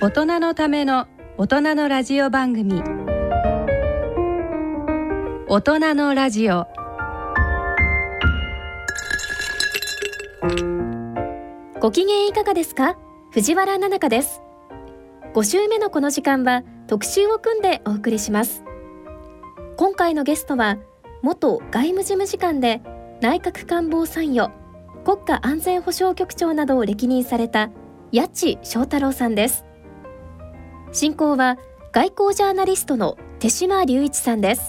大人のための大人のラジオ番組、大人のラジオ。 ご機嫌いかがですか？藤原奈々香です。5週目のこの時間は特集を組んでお送りします。今回のゲストは元外務事務次官で内閣官房参与、国家安全保障局長などを歴任された谷地正太郎さんです。進行は外交ジャーナリストの手島隆一さんです。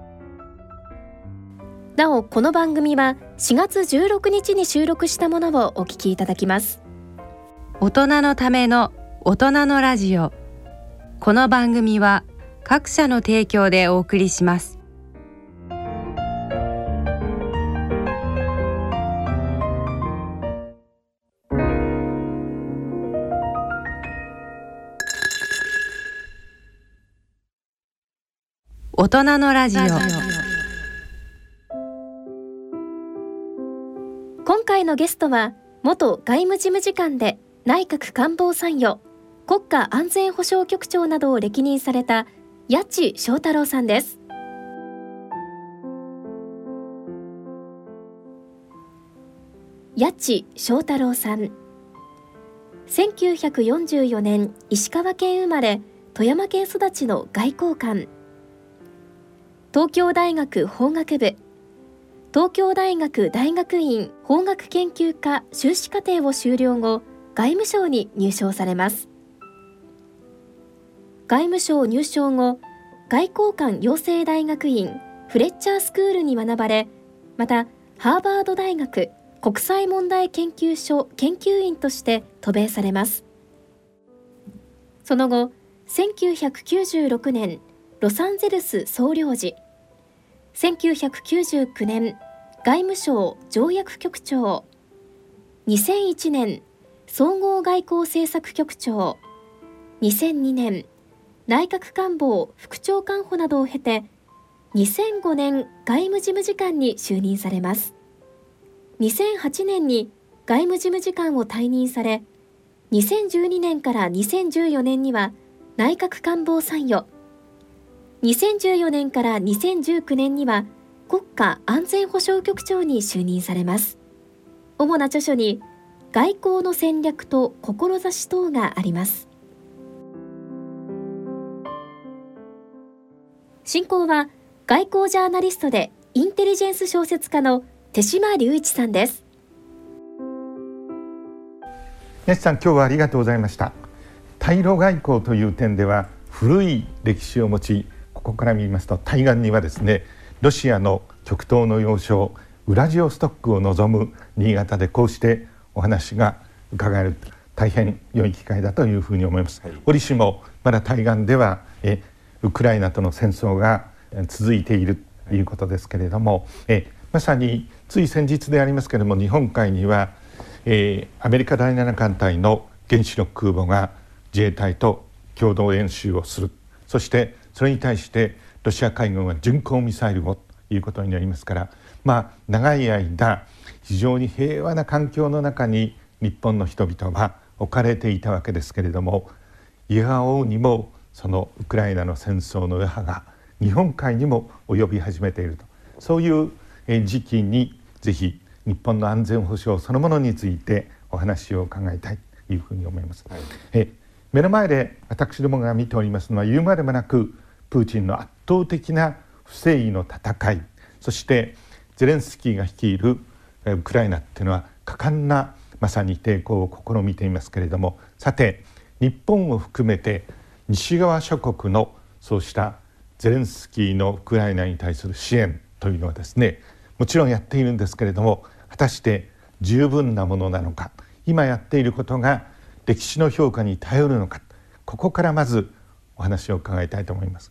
なお、この番組は4月16日に収録したものをお聞きいただきます。 大人のための大人のラジオ。この番組は各社の提供でお送りします。大人のラジオ。 今回のゲストは元外務事務次官で内閣官房参与、国家安全保障局長などを歴任された谷地正太郎さんです。谷地正太郎さん、1944年石川県生まれ、富山県育ちの外交官。東京大学法学部、東京大学大学院法学研究科修士課程を修了後、外務省に入省されます。外務省入省後、外交官養成大学院フレッチャースクールに学ばれ、またハーバード大学国際問題研究所研究員として渡米されます。その後、1996年ロサンゼルス総領事、1999年外務省条約局長、2001年総合外交政策局長、2002年内閣官房副長官補などを経て、2005年外務事務次官に就任されます。2008年に外務事務次官を退任され、2012年から2014年には内閣官房参与、2014年から2019年には国家安全保障局長に就任されます。主な著書に外交の戦略と志等があります。進行は外交ジャーナリストでインテリジェンス小説家の手島隆一さんです。 谷地さん、今日はありがとうございました。対ロ外交という点では古い歴史を持ち、ここから見ますと対岸にはですね、ロシアの極東の要衝ウラジオストックを望む新潟で、こうしてお話が伺える、大変良い機会だというふうに思います。折しもまだ対岸ではウクライナとの戦争が続いているということですけれども、まさについ先日でありますけれども、日本海にはアメリカ第7艦隊の原子力空母が自衛隊と共同演習をする。そしてそれに対してロシア海軍は巡航ミサイルをということになりますから、長い間非常に平和な環境の中に日本の人々は置かれていたわけですけれども、いやおうにもそのウクライナの戦争の余波が日本海にも及び始めていると、そういう時期にぜひ日本の安全保障そのものについてお話を伺いたいというふうに思います。目の前で私どもが見ておりますのは、言うまでもなくプーチンの圧倒的な不正義の戦い、そしてゼレンスキーが率いるウクライナっていうのは果敢なまさに抵抗を試みていますけれども、さて日本を含めて西側諸国のそうしたゼレンスキーのウクライナに対する支援というのはですね、もちろんやっているんですけれども、果たして十分なものなのか、今やっていることが歴史の評価に頼るのか、ここからまずお話を伺いたいと思います。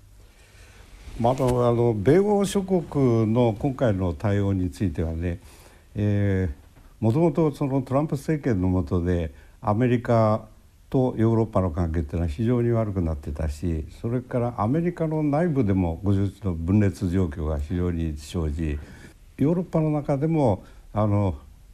米欧諸国の今回の対応についてはね、もともとそのトランプ政権の下でアメリカとヨーロッパの関係っていうのは非常に悪くなってたし、それからアメリカの内部でもご存知の分裂状況が非常に生じ、ヨーロッパの中でも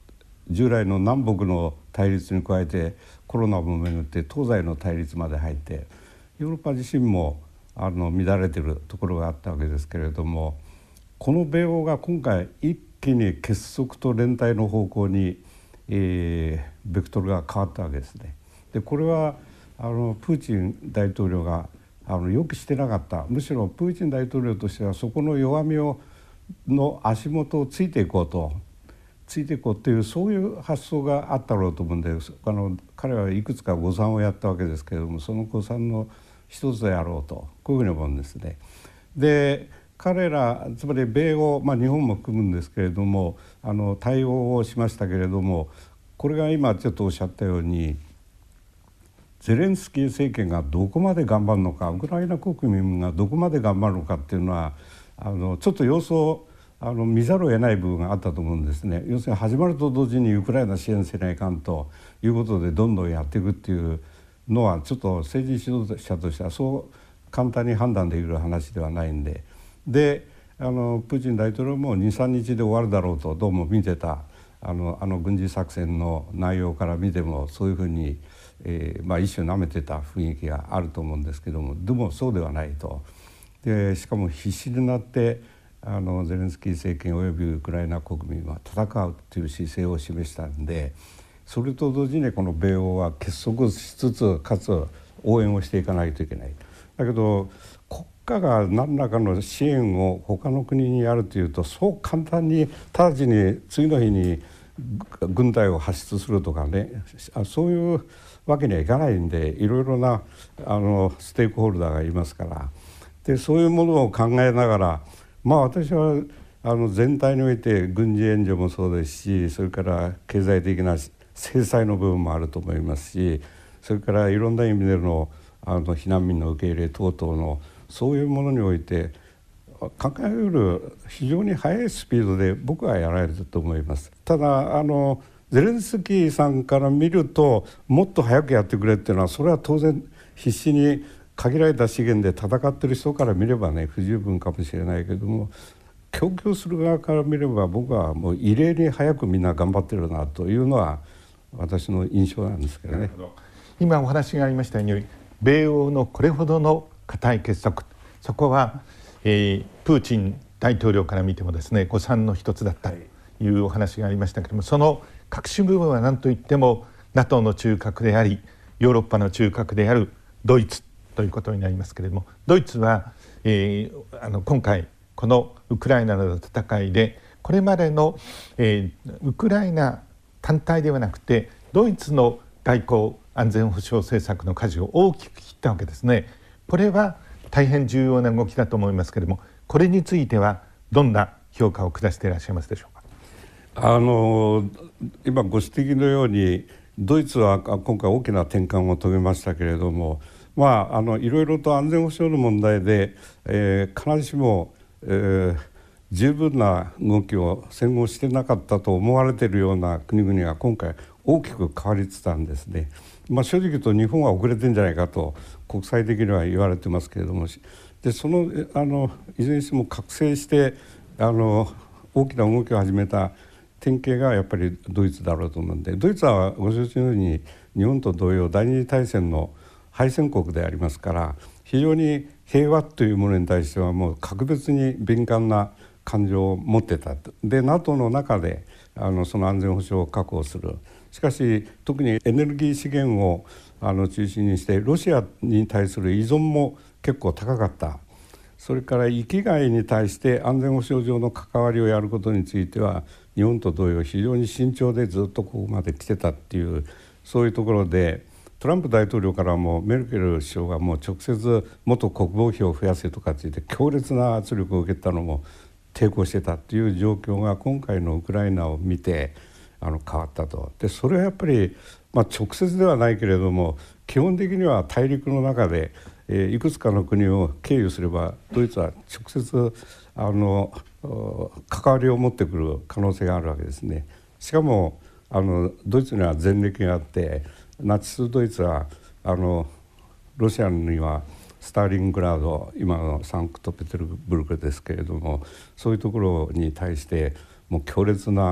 従来の南北の対立に加えてコロナもめぐって東西の対立まで入ってヨーロッパ自身も乱れているところがあったわけですけれども、この米欧が今回一気に結束と連帯の方向に、ベクトルが変わったわけですね。でこれはプーチン大統領がよくしてなかった。むしろプーチン大統領としてはそこの弱みの足元をついていこうというそういう発想があったろうと思うんです。彼はいくつか誤算をやったわけですけれども、その誤算の一つであろうとこういうふうに思うんですね。で彼らつまり米欧、日本も含むんですけれども対応をしましたけれども、これが今ちょっとおっしゃったようにゼレンスキー政権がどこまで頑張るのか、ウクライナ国民がどこまで頑張るのかっていうのはちょっと様子を見ざるを得ない部分があったと思うんですね。要するに始まると同時にウクライナ支援せないかんということでどんどんやっていくっていうのはちょっと政治指導者としてはそう簡単に判断できる話ではないんで、プーチン大統領も 2,3 日で終わるだろうとどうも見てた軍事作戦の内容から見てもそういうふうに、一種舐めてた雰囲気があると思うんですけども、でもそうではないと。でしかも必死になってゼレンスキー政権およびウクライナ国民は戦うという姿勢を示したんで、それと同時にこの米欧は結束しつつかつ応援をしていかないといけない。だけど国家が何らかの支援を他の国にやるというとそう簡単に直ちに次の日に軍隊を発出するとかね、そういうわけにはいかないんで、いろいろなステークホルダーがいますから、でそういうものを考えながら、私は全体において軍事援助もそうですし、それから経済的な制裁の部分もあると思いますし、それからいろんな意味での避難民の受け入れ等々のそういうものにおいて考えうる非常に速いスピードで僕はやられると思います。ただゼレンスキーさんから見るともっと早くやってくれっていうのはそれは当然必死に限られた資源で戦ってる人から見ればね不十分かもしれないけども、供給する側から見れば僕はもう異例に早くみんな頑張ってるなというのは私の印象なんですけどね。 今お話がありましたように米欧のこれほどの固い結束、そこは、プーチン大統領から見てもですね誤算の一つだったというお話がありましたけれども、その核心部分は何といっても NATO の中核でありヨーロッパの中核であるドイツということになりますけれども、ドイツは、今回このウクライナの戦いでこれまでの、ウクライナ単体ではなくてドイツの外交安全保障政策の舵を大きく切ったわけですね。これは大変重要な動きだと思いますけれども、これについてはどんな評価を下していらっしゃいますでしょうか。 今ご指摘のようにドイツは今回大きな転換を遂げましたけれども、いろいろと安全保障の問題で、必ずしも、十分な動きを戦後してなかったと思われているような国々が今回大きく変わりつつあるんですね。正直言うと日本は遅れてるんじゃないかと国際的には言われてますけれども、でそのいずれにしても覚醒して大きな動きを始めた典型がやっぱりドイツだろうと思うんで、ドイツはご承知のように日本と同様第二次大戦の敗戦国でありますから、非常に平和というものに対してはもう格別に敏感な感情を持ってたと。で NATO の中でその安全保障を確保する。しかし特にエネルギー資源を中心にしてロシアに対する依存も結構高かった。それから域外に対して安全保障上の関わりをやることについては日本と同様非常に慎重でずっとここまで来てたっていうそういうところで、トランプ大統領からもメルケル首相がもう直接元国防費を増やせとかついて強烈な圧力を受けたのも抵抗してたっていう状況が今回のウクライナを見て変わったと。でそれはやっぱり、直接ではないけれども基本的には大陸の中で、いくつかの国を経由すればドイツは直接関わりを持ってくる可能性があるわけですね。しかもドイツには前歴があって、ナチスドイツはロシアにはスターリングラード、今のサンクトペテルブルクですけれども、そういうところに対してもう強烈な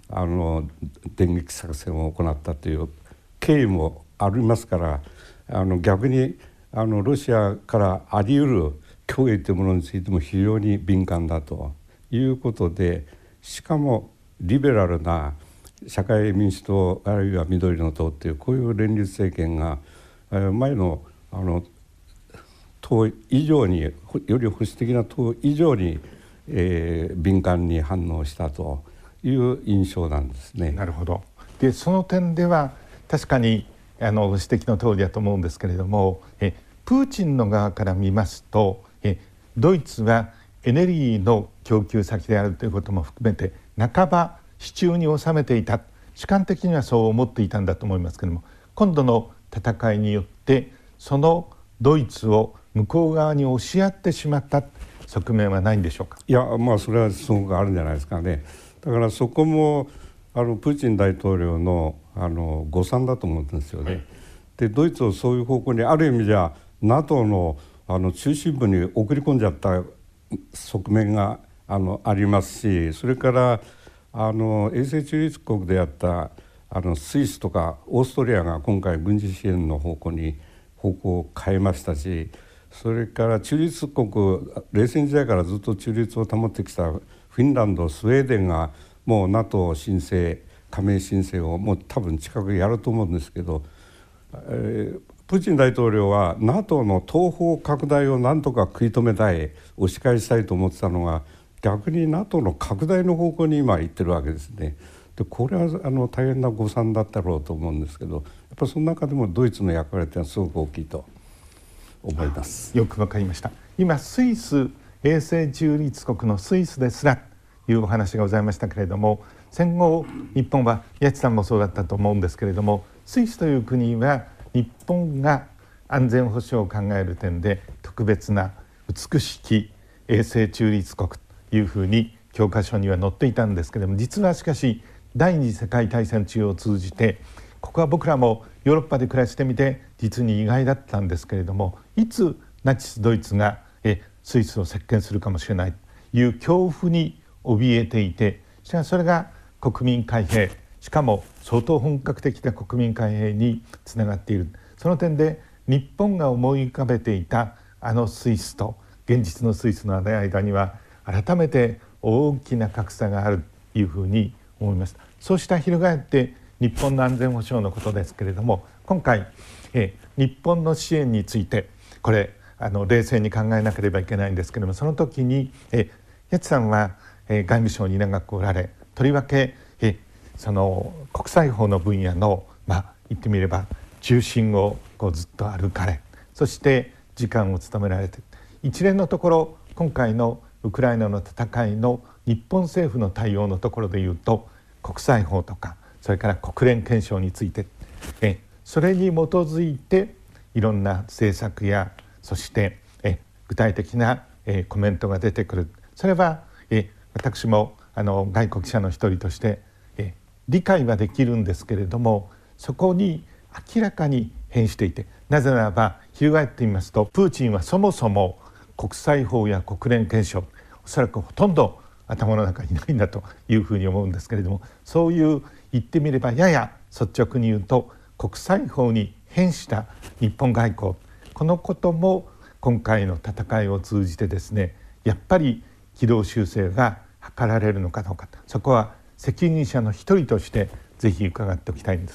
電撃作戦を行ったという経緯もありますから、逆にロシアからあり得る脅威というものについても非常に敏感だということで、しかもリベラルな社会民主党あるいは緑の党というこういう連立政権が前の党以上に、より保守的な党以上に、敏感に反応したという印象なんですね。 なるほど。でその点では確かにご指摘の通りだと思うんですけれども、プーチンの側から見ますと、ドイツはエネルギーの供給先であるということも含めて半ば手中に収めていた、主観的にはそう思っていたんだと思いますけれども、今度の戦いによってそのドイツを向こう側に押し合ってしまった側面はないんでしょうか。 いや、それはすごくあるんじゃないですかね。だからそこもプーチン大統領の誤算だと思うんですよね。でドイツをそういう方向にある意味じゃ NATO の中心部に送り込んじゃった側面がありますし、それから永世中立国であったスイスとかオーストリアが今回軍事支援の方向を変えましたし、それから中立国、冷戦時代からずっと中立を保ってきたフィンランド、スウェーデンがもう NATO 申請、加盟申請をもう多分近くやると思うんですけど、プーチン大統領は NATO の東方拡大をなんとか食い止めたい、押し返したいと思ってたのが、逆に NATO の拡大の方向に今行ってるわけですね。でこれは大変な誤算だったろうと思うんですけど、やっぱりその中でもドイツの役割というのはすごく大きいと思います。 よくわかりました。今スイス、永世中立国のスイスですらというお話がございましたけれども、戦後日本は八千さんもそうだったと思うんですけれども、スイスという国は日本が安全保障を考える点で特別な美しき永世中立国というふうに教科書には載っていたんですけれども、実はしかし第二次世界大戦中を通じて、ここは僕らもヨーロッパで暮らしてみて実に意外だったんですけれども、いつナチスドイツがスイスを席巻するかもしれないという恐怖に怯えていて、しかしそれが国民開閉、しかも相当本格的な国民開閉につながっている。その点で日本が思い浮かべていたスイスと現実のスイスの間には改めて大きな格差があるというふうに思います。そうした翻って日本の安全保障のことですけれども、今回日本の支援についてこれ冷静に考えなければいけないんですけれども、その時に八千さんは外務省に長くおられ、とりわけその国際法の分野の言ってみれば中心をずっと歩かれ、そして次官を務められて、一連のところ今回のウクライナの戦いの日本政府の対応のところでいうと、国際法とかそれから国連憲章についてそれに基づいていろんな政策や、そして具体的なコメントが出てくる。それは私も外国記者の一人として理解はできるんですけれども、そこに明らかに変していて、なぜならば翻ってみますと、プーチンはそもそも国際法や国連憲章、おそらくほとんど頭の中にないんだというふうに思うんですけれども、そういう言ってみればやや率直に言うと国際法に変した日本外交、このことも今回の戦いを通じてですね、やっぱり軌道修正が図られるのかどうか、そこは責任者の一人としてぜひ伺っておきたいんです。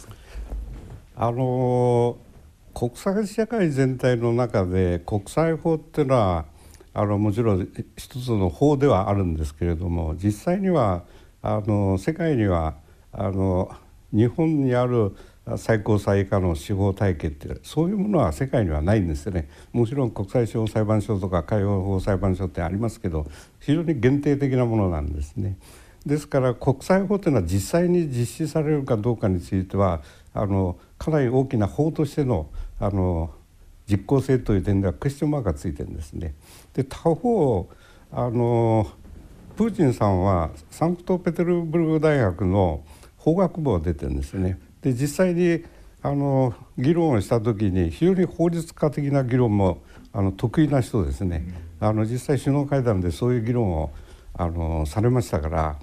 国際社会全体の中で国際法っていうのはもちろん一つの法ではあるんですけれども、実際には世界には日本にある最高裁以下の司法体系ってそういうものは世界にはないんですよね。もちろん国際司法裁判所とか海洋法裁判所ってありますけど、非常に限定的なものなんですね。ですから国際法というのは実際に実施されるかどうかについてはかなり大きな法としての実効性という点ではクエスチョンマークがついてるんですね。で他方プーチンさんはサンクトペテルブルク大学の法学部を出てるんですね。で実際に議論をした時に非常に法律家的な議論も得意な人ですね。実際首脳会談でそういう議論をされましたから、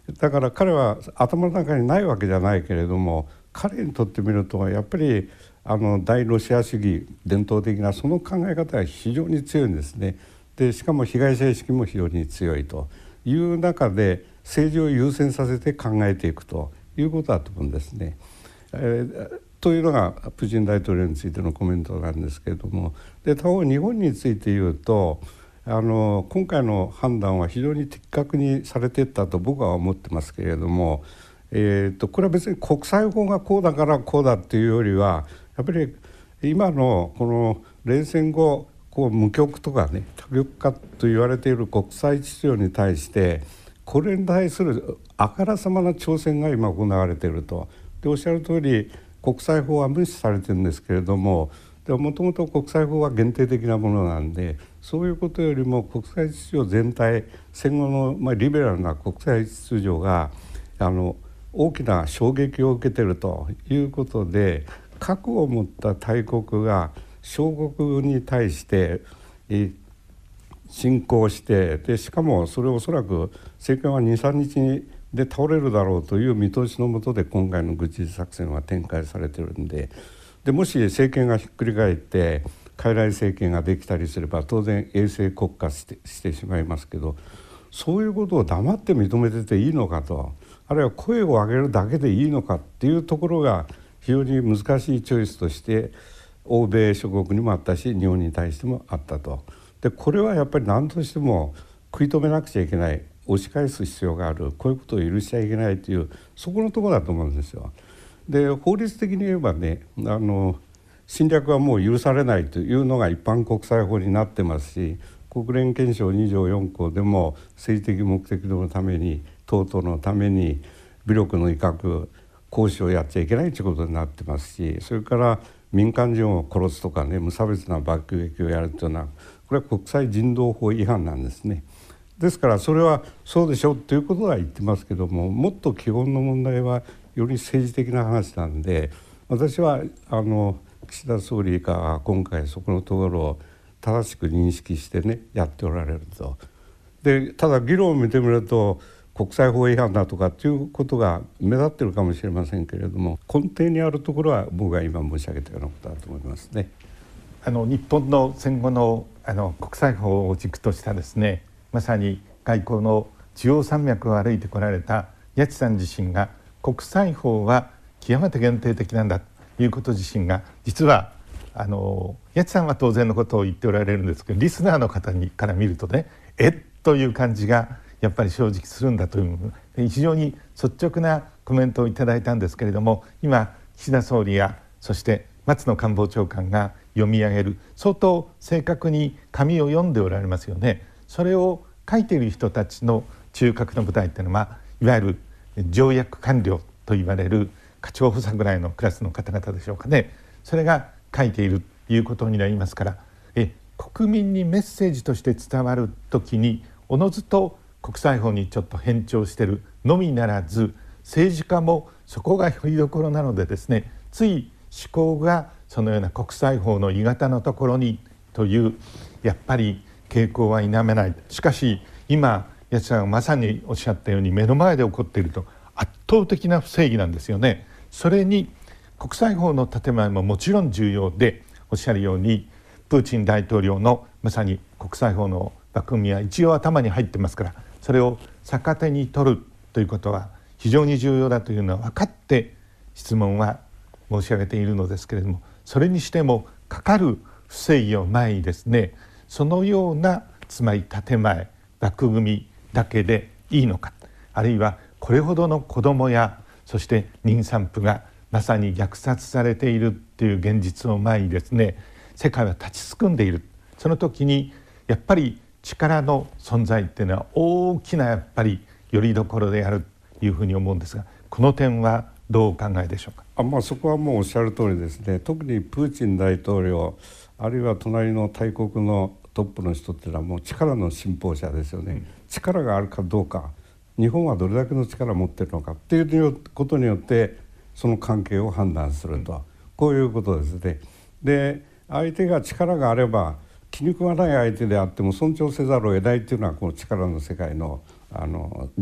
だから彼は頭の中にないわけじゃないけれども、彼にとってみるとやっぱり大ロシア主義伝統的なその考え方は非常に強いんですね。でしかも被害者意識も非常に強いという中で政治を優先させて考えていくということだと思うんですね。というのがプーチン大統領についてのコメントなんですけれども、で他方日本について言うと今回の判断は非常に的確にされていったと僕は思ってますけれども、これは別に国際法がこうだからこうだっていうよりはやっぱり今のこの冷戦後無極とかね多極化と言われている国際秩序に対してこれに対するあからさまな挑戦が今行われていると。でおっしゃる通り国際法は無視されてるんですけれども、もともと国際法は限定的なものなんで、そういうことよりも国際秩序全体、戦後の、リベラルな国際秩序が大きな衝撃を受けているということで、核を持った大国が小国に対して侵攻して、でしかもそれをおそらく政権は 2,3 日で倒れるだろうという見通しのもとで今回の軍事作戦は展開されているんで、もし政権がひっくり返って傀儡政権ができたりすれば当然衛星国家してしまいますけど、そういうことを黙って認めてていいのかと、あるいは声を上げるだけでいいのかっていうところが非常に難しいチョイスとして欧米諸国にもあったし日本に対してもあったと。でこれはやっぱり何としても食い止めなくちゃいけない、押し返す必要がある、こういうことを許しちゃいけないというそこのところだと思うんですよ。で法律的に言えばね侵略はもう許されないというのが一般国際法になってますし、国連憲章2条4項でも政治的目的のために等々のために武力の威嚇行使をやっちゃいけないということになってますし、それから民間人を殺すとかね無差別な爆撃をやるというのはこれは国際人道法違反なんですね。ですからそれはそうでしょということは言ってますけども、もっと基本の問題はより政治的な話なんで、私は岸田総理が今回そこのところを正しく認識してねやっておられると。でただ議論を見てみると国際法違反だとかっていうことが目立ってるかもしれませんけれども、根底にあるところは僕が今申し上げたようなことだと思いますね。 日本の戦後の国際法を軸としたですね、まさに外交の中央山脈を歩いてこられた谷地さん自身が国際法は極めて限定的なんだということ自身が、実は谷地さんは当然のことを言っておられるんですけど、リスナーの方から見るとねという感じがやっぱり正直するんだという、非常に率直なコメントをいただいたんですけれども、今岸田総理やそして松野官房長官が読み上げる、相当正確に紙を読んでおられますよね。それを書いている人たちの中核の部隊というのは、いわゆる条約官僚といわれる課長補佐ぐらいのクラスの方々でしょうかね。それが書いているということになりますから、国民にメッセージとして伝わるときにおのずと国際法にちょっと偏重しているのみならず、政治家もそこがよりどころなのでですね、つい思考がそのような国際法の鋳型のところにというやっぱり傾向は否めない。しかし今谷地さんがまさにおっしゃったように目の前で起こっていると圧倒的な不正義なんですよね。それに国際法の建前ももちろん重要で、おっしゃるようにプーチン大統領のまさに国際法の枠組みは一応頭に入ってますから、それを逆手に取るということは非常に重要だというのは分かって質問は申し上げているのですけれども、それにしてもかかる不正義を前にですね、そのようなつまり建前枠組みだけでいいのか、あるいはこれほどの子どもやそして妊産婦がまさに虐殺されているという現実を前にですね、世界は立ちすくんでいる。その時にやっぱり力の存在っていうのは大きなやっぱりよりどころであるというふうに思うんですが、この点はどうお考えでしょうか。 そこはもうおっしゃる通りですね。特にプーチン大統領あるいは隣の大国のトップの人っていうのはもう力の信奉者ですよね。力があるかどうか、日本はどれだけの力を持っているのかっていうことによってその関係を判断すると、こういうことですね。で相手が力があれば気に食わない相手であっても尊重せざるを得ないっていうのはこの力の世界の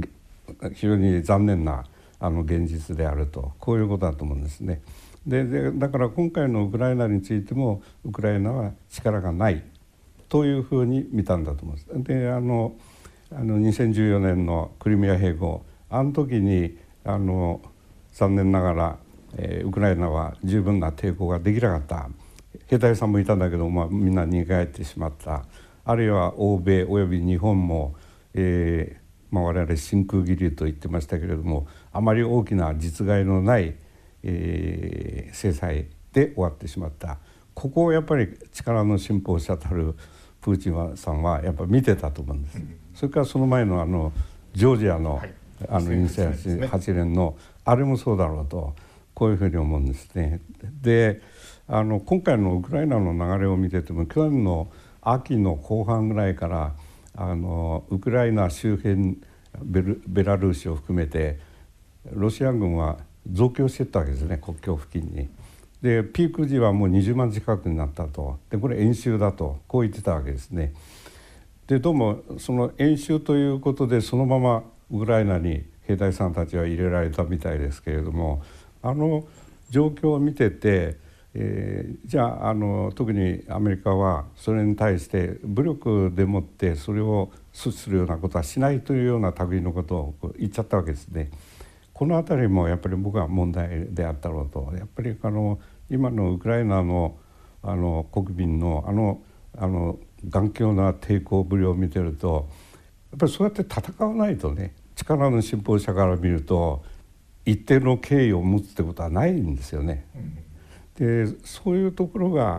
非常に残念な現実であると、こういうことだと思うんですね。でだから今回のウクライナについてもウクライナは力がないというふうに見たんだと思うんです。で2014年のクリミア併合、あの時に残念ながら、ウクライナは十分な抵抗ができなかった。兵隊さんもいたんだけど、みんな逃げ帰ってしまった。あるいは欧米および日本も、我々真空義理と言ってましたけれども、あまり大きな実害のない、制裁で終わってしまった。ここをやっぱり力の信奉者たるプーチンさんはやっぱり見てたと思うんです。それからその前のジョージアの2008年のあれもそうだろうと、こういうふうに思うんですね。で今回のウクライナの流れを見てても、去年の秋の後半ぐらいからウクライナ周辺ベラルーシを含めてロシア軍は増強していったわけですね、国境付近に。でピーク時はもう20万近くになったと。でこれ演習だと、こう言ってたわけですね。でどうもその演習ということでそのままウクライナに兵隊さんたちは入れられたみたいですけれども、状況を見てて、じゃあ特にアメリカはそれに対して武力でもってそれを阻止するようなことはしないというような類のことを言っちゃったわけですね。このあたりもやっぱり僕は問題であったろうと。やっぱり今のウクライナの国民の頑強な抵抗ぶりを見てると、やっぱりそうやって戦わないとね、力の信奉者から見ると一定の敬意を持つってことはないんですよね。でそういうところが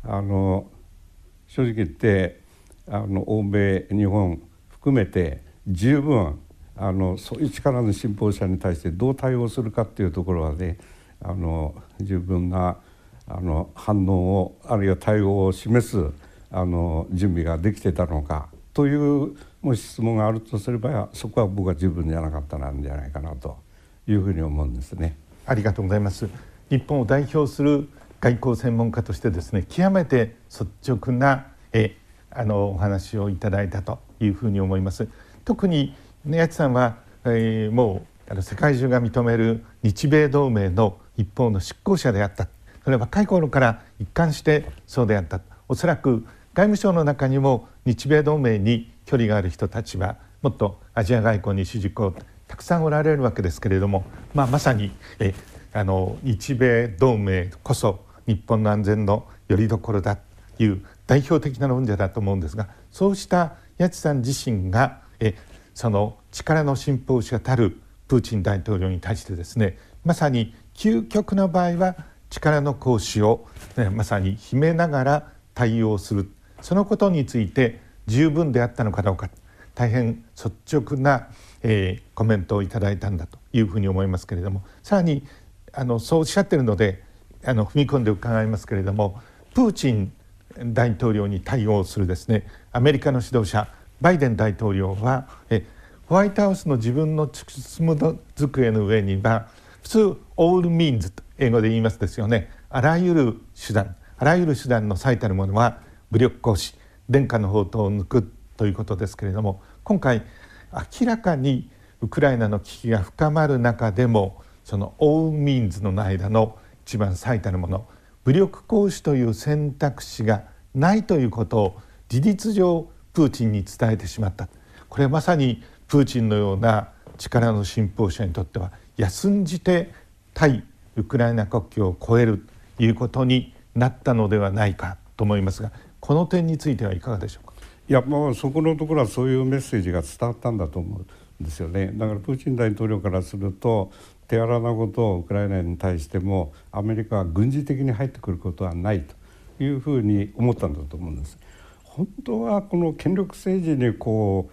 正直言って欧米日本含めて十分そういう力の信奉者に対してどう対応するかっていうところはね、十分な反応をあるいは対応を示す準備ができてたのかというもし質問があるとすれば、そこは僕は十分じゃなかったんじゃないかなというふうに思うんですね。 ありがとうございます。日本を代表する外交専門家としてですね、極めて率直なお話をいただいたというふうに思います。特に八千さんは、もう世界中が認める日米同盟の一方の執行者であった。それは若い頃から一貫してそうであった。おそらく外務省の中にも日米同盟に距離がある人たちはもっとアジア外交に主軸たくさんおられるわけですけれども、まさに日米同盟こそ日本の安全の拠り所だという代表的な論者だと思うんですが、そうした八千さん自身がその力の信奉者たるプーチン大統領に対してですね、まさに究極の場合は力の行使を、まさに秘めながら対応する、そのことについて十分であったのかどうか、大変率直な、コメントをいただいたんだというふうに思いますけれども、さらにそうおっしゃっているので踏み込んで伺いますけれども、プーチン大統領に対応するですね、アメリカの指導者バイデン大統領はホワイトハウスの自分の執務机の上には普通 all means と英語で言いますですよね。あらゆる手段の最たるものは武力行使、伝家の宝刀を抜くということですけれども、今回明らかにウクライナの危機が深まる中でもその all means の間の一番最たるもの、武力行使という選択肢がないということを事実上プーチンに伝えてしまった。これはまさにプーチンのような力の信奉者にとっては休んじて対ウクライナ国境を越えるということになったのではないかと思いますが、この点についてはいかがでしょうか。 いや、もうそこのところはそういうメッセージが伝わったんだと思うんですよね。だからプーチン大統領からすると手荒なことをウクライナに対してもアメリカは軍事的に入ってくることはないというふうに思ったんだと思うんです。本当はこの権力政治に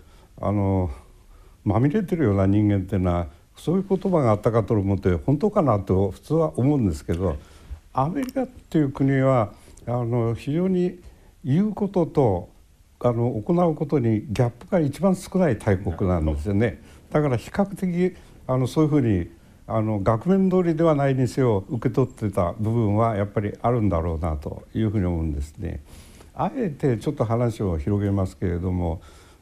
まみれてるような人間っていうのはそういう言葉があったかと思って本当かなと普通は思うんですけど、アメリカっていう国は非常に言うことと行うことにギャップが一番少ない大国なんですよね。だから比較的そういうふうに額面通りではないにせよ受け取ってた部分はやっぱりあるんだろうなというふうに思うんですね。あえてちょっと話を広げますけれども、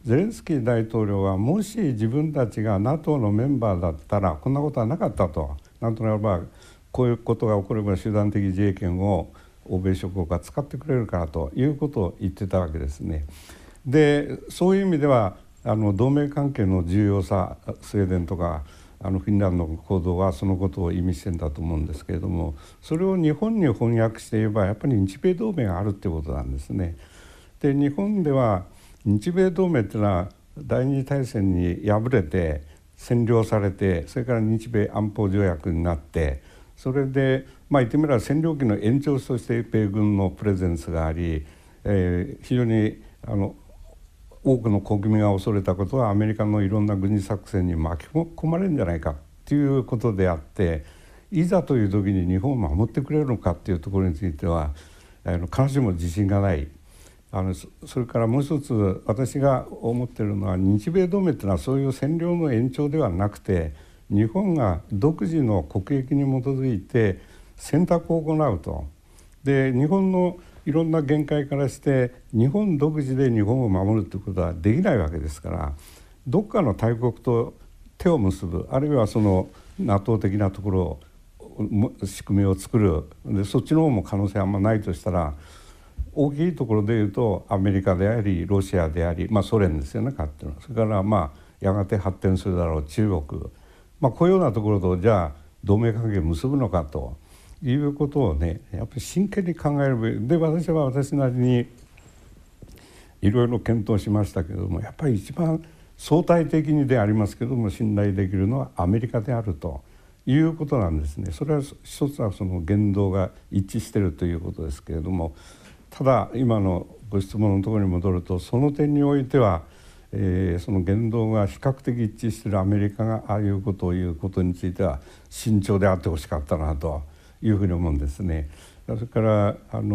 ゼレンスキー大統領はもし自分たちが NATO のメンバーだったらこんなことはなかったと、なんとなくこういうことが起これば集団的自衛権を欧米諸国が使ってくれるからということを言ってたわけですね。でそういう意味では同盟関係の重要さ、スウェーデンとかフィンランドの行動はそのことを意味してんだと思うんですけれども、それを日本に翻訳して言えばやっぱり日米同盟があるってことなんですね。で日本では日米同盟っていうのは第二次大戦に敗れて占領されて、それから日米安保条約になって、それで言ってみれば占領期の延長として米軍のプレゼンスがあり、非常に多くの国民が恐れたことはアメリカのいろんな軍事作戦に巻き込まれるんじゃないかということであって、いざという時に日本を守ってくれるのかというところについては必ずしも自信がない。それからもう一つ私が思っているのは、日米同盟というのはそういう占領の延長ではなくて、日本が独自の国益に基づいて選択を行うと。で日本のいろんな限界からして日本独自で日本を守るということはできないわけですから、どっかの大国と手を結ぶ、あるいはその NATO 的なところを仕組みを作る。でそっちの方も可能性あんまないとしたら、大きいところでいうとアメリカでありロシアであり、ソ連ですよね、勝手な。それからやがて発展するだろう中国、こういうようなところとじゃあ同盟関係を結ぶのかということをね、やっぱり真剣に考えるべきで、私は私なりにいろいろ検討しましたけれども、やっぱり一番相対的にでありますけれども信頼できるのはアメリカであるということなんですね。それは一つはその言動が一致しているということですけれども、ただ今のご質問のところに戻ると、その点においては、その言動が比較的一致しているアメリカがああいうことを言うことについては慎重であってほしかったなというふうに思うんですね。それから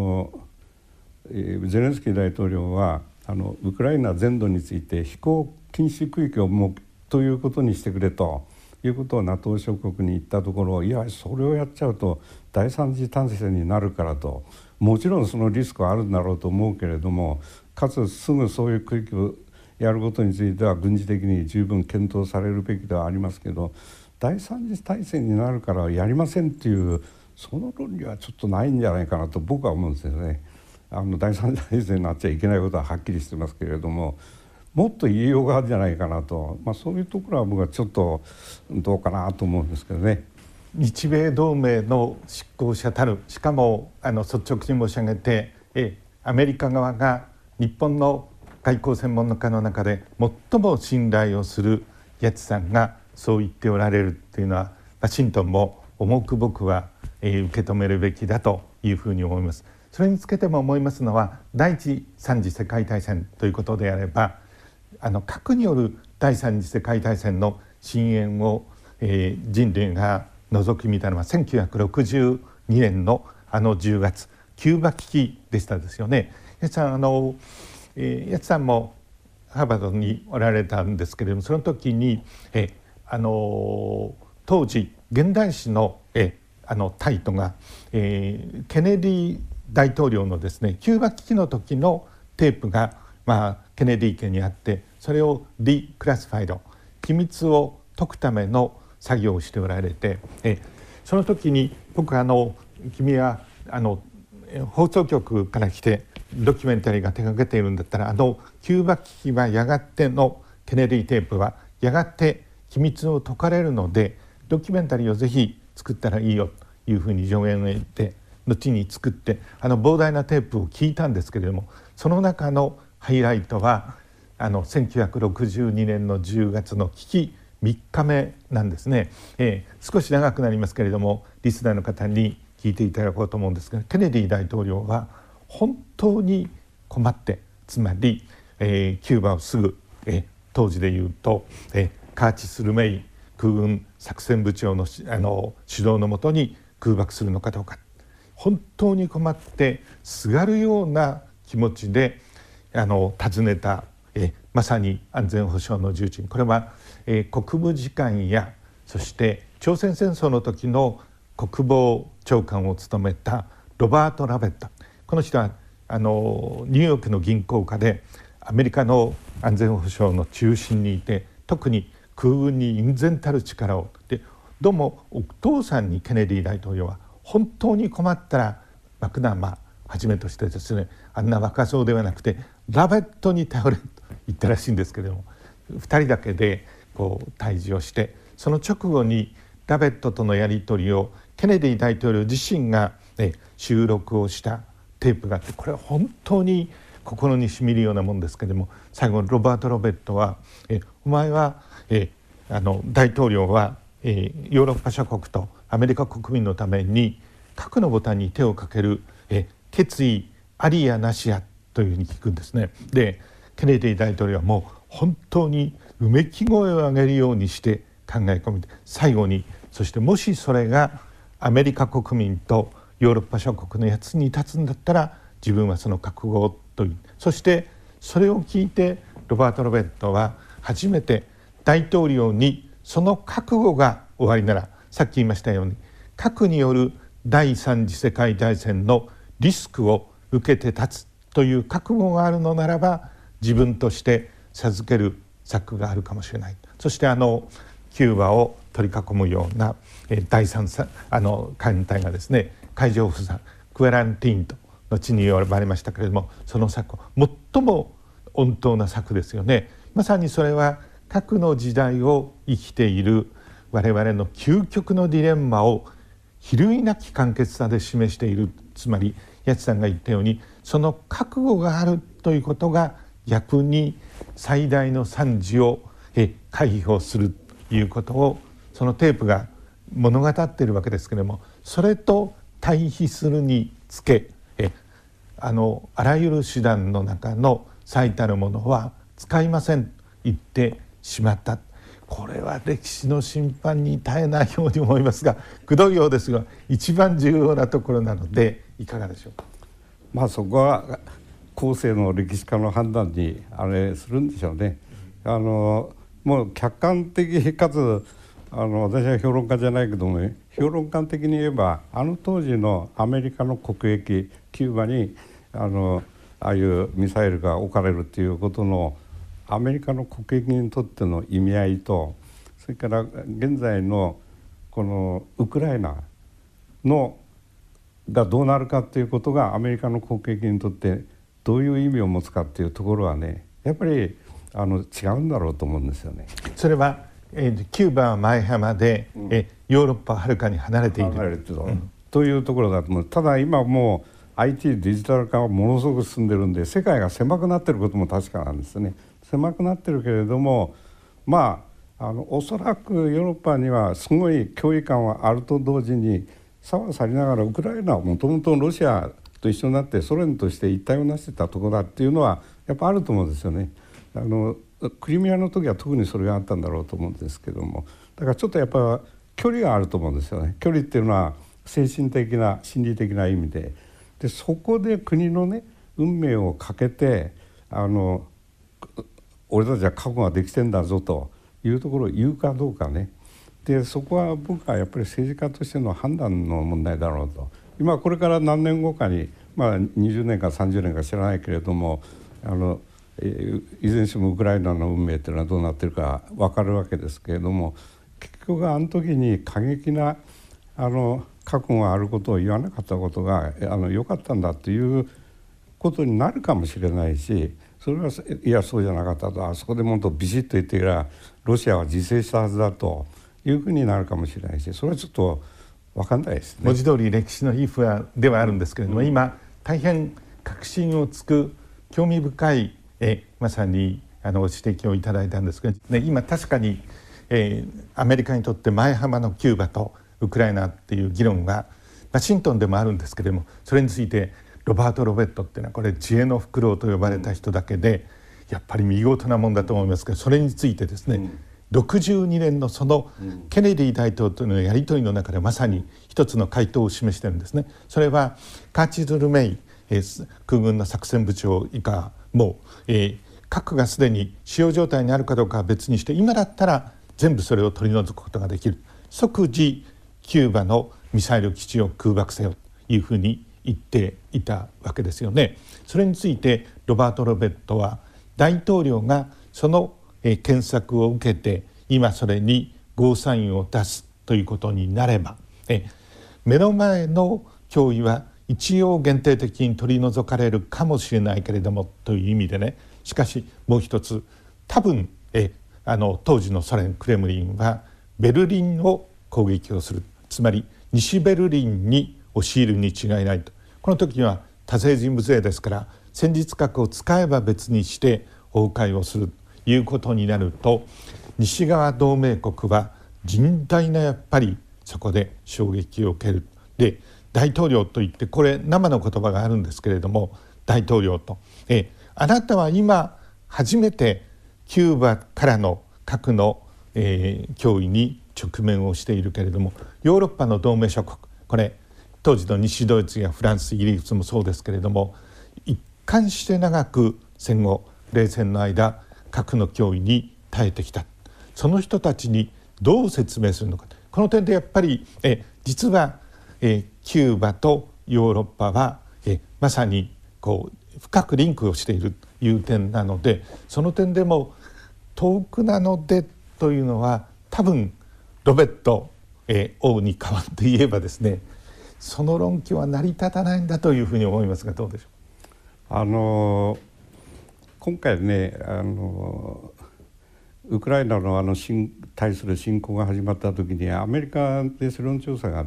ゼレンスキー大統領はウクライナ全土について飛行禁止区域をということにしてくれということを NATO 諸国に言ったところ、いやそれをやっちゃうと第三次大戦になるからと、もちろんそのリスクはあるんだろうと思うけれども、かつすぐそういう区域をやることについては軍事的に十分検討されるべきではありますけど、第三次大戦になるからやりませんっていうその論理はちょっとないんじゃないかなと僕は思うんですよね。第三次大戦になっちゃいけないことははっきりしてますけれども、もっと言いようがあるんじゃないかなと、そういうところは僕はちょっとどうかなと思うんですけどね。 日米同盟の執行者たる、しかも率直に申し上げてアメリカ側が日本の外交専門家の中で最も信頼をするやつさんがそう言っておられるというのは、ワシントンも重く僕は受け止めるべきだというふうに思います。それにつけても思いますのは、第一三次世界大戦ということであれば、核による第三次世界大戦の深淵を、人類が覗き見たのは1962年の10月キューバ危機でしたですよね。やつさんもハーバードにおられたんですけれども、その時に当時現代史のタイトが、ケネディ大統領のですねキューバ危機の時のテープが、ケネディ家にあって、それをディクラシファイド、機密を解くための作業をしておられて、その時に僕君は放送局から来てドキュメンタリーが手がけているんだったら、キューバ危機はやがてのケネディテープはやがて機密を解かれるので、ドキュメンタリーをぜひ作ったらいいよというふうに助言を得て、後に作って膨大なテープを聞いたんですけれども、その中のハイライトは1962年の10月の危機3日目なんですね。少し長くなりますけれども、リスナーの方に聞いていただこうと思うんですが、ケネディ大統領は本当に困って、つまり、キューバをすぐ、当時でいうと、カーチス・ルメイ空軍作戦部長の主導のもとに空爆するのかどうか、本当に困ってすがるような気持ちで訪ねた、まさに安全保障の重鎮、これは、国務次官や、そして朝鮮戦争の時の国防長官を務めたロバート・ラベット、この人はニューヨークの銀行家でアメリカの安全保障の中心にいて、特に空軍に隠然たる力をで、どうもお父さんにケネディ大統領は本当に困ったらマクナーマはじめとしてですね、あんな若造ではなくてラベットに頼れと言ったらしいんですけれども、2人だけでこう対峙をして、その直後にラベットとのやり取りをケネディ大統領自身が、収録をしたテープがあって、これは本当に心にしみるようなもんですけれども、最後ロバート・ロベットはお前は、大統領は、ヨーロッパ諸国とアメリカ国民のために核のボタンに手をかける、決意ありやなしやというふうに聞くんですね。でケネディ大統領はもう本当にうめき声を上げるようにして考え込み、最後に、そしてもしそれがアメリカ国民とヨーロッパ諸国のやつに立つんだったら自分はその覚悟をという、そしてそれを聞いてロバート・ロベットは初めて大統領にその覚悟が終わりなら、さっき言いましたように核による第三次世界大戦のリスクを受けて立つという覚悟があるのならば、自分として授ける策があるかもしれない。そしてキューバを取り囲むような、第三艦隊がですね、海上封鎖クエランティーンと後に呼ばれましたけれども、その策最も穏当な策ですよね。まさにそれは核の時代を生きている我々の究極のディレンマを比類なき簡潔さで示している。つまり八千さんが言ったように、その覚悟があるということが逆に最大の惨事を回避をするということを、そのテープが物語っているわけですけれども、それと対比するにつけ、あらゆる手段の中の最たるものは使いませんと言ってしまった。これは歴史の審判に耐えないように思いますが、くどいようですが一番重要なところなのでいかがでしょうか。 そこは後世の歴史家の判断にあれするんでしょうね。もう客観的かつ私は評論家じゃないけども、評論家的に言えば当時のアメリカの国益、キューバにああいうミサイルが置かれるということのアメリカの国益にとっての意味合いと、それから現在のこのウクライナのがどうなるかということがアメリカの国益にとってどういう意味を持つかというところはね、やっぱり違うんだろうと思うんですよね。 それは、キューバは前浜で、ヨーロッパははるかに離れている、 というところだと思う。ただ今もう IT デジタル化はものすごく進んでるんで、世界が狭くなってることも確かなんですね。狭くなってるけれども、おそらくヨーロッパにはすごい脅威感はあると同時に、差は去りながらウクライナはもともとロシアと一緒になってソ連として一体を成してたところだっていうのはやっぱあると思うんですよね。クリミアの時は特にそれがあったんだろうと思うんですけども、だからちょっとやっぱ距離があると思うんですよね。距離っていうのは精神的な心理的な意味で、そこで国のね運命をかけて俺たちは覚悟ができてんだぞというところを言うかどうかね。でそこは僕はやっぱり政治家としての判断の問題だろうと。今これから何年後かに、20年か30年か知らないけれどもいずれにしてもウクライナの運命というのはどうなっているか分かるわけですけれども、結局あの時に過激な覚悟があることを言わなかったことが良かったんだということになるかもしれないし、それはいやそうじゃなかったと、あそこでもっとビシッと言っていればロシアは自制したはずだというふうになるかもしれないし、それはちょっと分かんないですね。 文字通り歴史のイフではあるんですけれども、今大変確信をつく興味深いまさにご指摘をいただいたんですけど、今確かに、アメリカにとって前浜のキューバとウクライナっていう議論がワシントンでもあるんですけれども、それについてロバート・ロベットっていうのはこれ知恵のフクロウと呼ばれた人だけで、やっぱり見事なもんだと思いますけど、それについてですね、62年のそのケネディ大統領とのやり取りの中でまさに一つの回答を示しているんですね。それはカーチズル・メイ、空軍の作戦部長以下も、核がすでに使用状態にあるかどうかは別にして、今だったら全部それを取り除くことができる、即時キューバのミサイル基地を空爆せよというふうに言っていたわけですよね。それについてロバート・ロベットは大統領がその検索を受けて今それにゴーサインを出すということになれば、目の前の脅威は一応限定的に取り除かれるかもしれないけれどもという意味でね、しかしもう一つ多分当時のソ連クレムリンはベルリンを攻撃をする、つまり西ベルリンに押し入るに違いないと。この時には多勢人物ですから戦術核を使えば別にして崩壊をするということになると、西側同盟国は甚大なやっぱりそこで衝撃を受ける。で大統領といってこれ生の言葉があるんですけれども、大統領と、あなたは今初めてキューバからの核の、脅威に直面をしているけれども、ヨーロッパの同盟諸国、これ当時の西ドイツやフランスイギリスもそうですけれども、一貫して長く戦後冷戦の間核の脅威に耐えてきた。その人たちにどう説明するのか。この点でやっぱり実はキューバとヨーロッパはまさに深くリンクをしているという点なので、その点でも遠くなのでというのは多分ロベット王に代わって言えばですね、その論拠は成り立たないんだというふうに思いますがどうでしょう。 今回ねウクライナの対する侵攻が始まった時にアメリカで世論調査があって、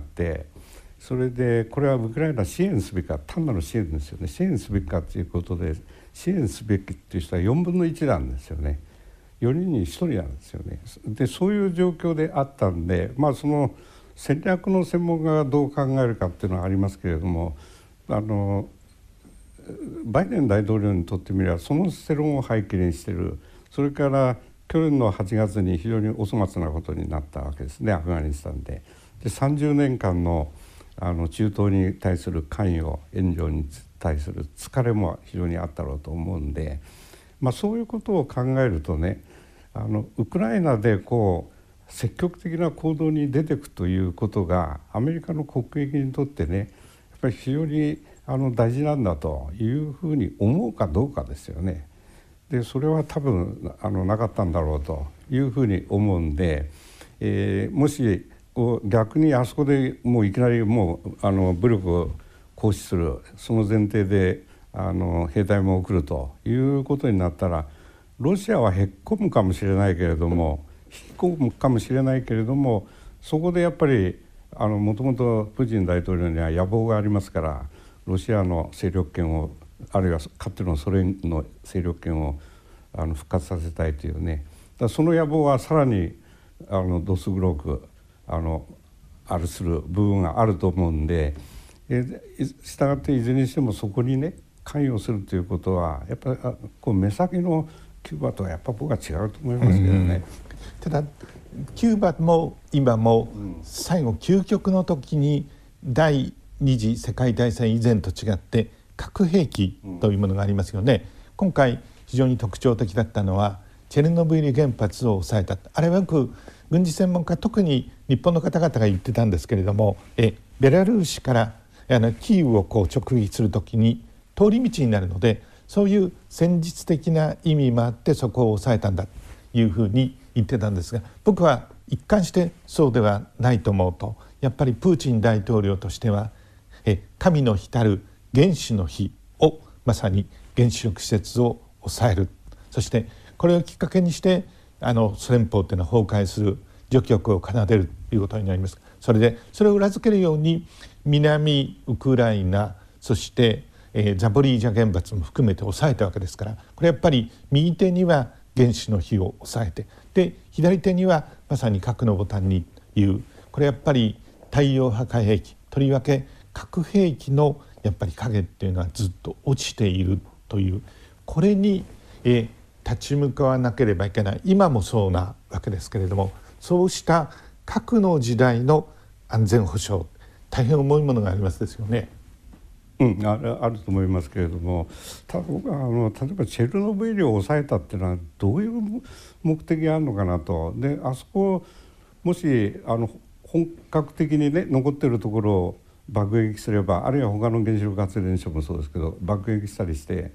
それでこれはウクライナ支援すべきか、単なる支援ですよね、支援すべきかということで支援すべきっていう人は4分の1なんですよね。4人に1人なんですよね。でそういう状況であったんで、その戦略の専門家がどう考えるかっていうのはありますけれども、バイデン大統領にとってみればその世論を背景にしている。それから去年の8月に非常にお粗末なことになったわけですね、アフガニスタンで。30年間の中東に対する関与援助に対する疲れも非常にあったろうと思うんで、そういうことを考えるとね、ウクライナで積極的な行動に出ていくということがアメリカの国益にとってね、やっぱり非常に大事なんだというふうに思うかどうかですよね。でそれは多分なかったんだろうというふうに思うんで、もし逆にあそこでもういきなりもう武力を行使する、その前提で兵隊も送るということになったら、ロシアはへっこむかもしれないけれども、引き込むかもしれないけれども、そこでやっぱりもともとプーチン大統領には野望がありますから、ロシアの勢力圏を、あるいはかつてのソ連の勢力圏を復活させたいというね、その野望はさらにどす黒くする部分があると思うんで、したがっていずれにしてもそこにね関与するということはやっぱり目先のキューバとはやっぱ僕は違うと思いますけどね。 ただキューバも今も最後究極の時に第二次世界大戦以前と違って核兵器というものがありますよね。今回非常に特徴的だったのはチェルノブイリ原発を抑えた。あれはよく軍事専門家、特に日本の方々が言ってたんですけれども、ベラルーシからキーウを直撃するときに通り道になるので、そういう戦術的な意味もあってそこを抑えたんだというふうに言ってたんですが、僕は一貫してそうではないと思うと、やっぱりプーチン大統領としては神の日たる原子の日を、まさに原子力施設を抑える、そしてこれをきっかけにしてソ連邦というのは崩壊する、除局を奏でるということになります。それを裏付けるように南ウクライナ、そしてザポリージャ原発も含めて抑えたわけですから、これやっぱり右手には原子の火を抑えて、で左手にはまさに核のボタンにいう、これやっぱり太陽破壊兵器、とりわけ核兵器のやっぱり影っていうのはずっと落ちているという、これに立ち向かわなければいけない。今もそうなわけですけれども、そうした核の時代の安全保障、大変重いものがありますですよね。 あると思いますけれども、ただ僕は例えばチェルノブイリを抑えたっていうのはどういう目的があるのかなと。であそこもし本格的にね残っているところを爆撃すれば、あるいは他の原子力発電所もそうですけど爆撃したりして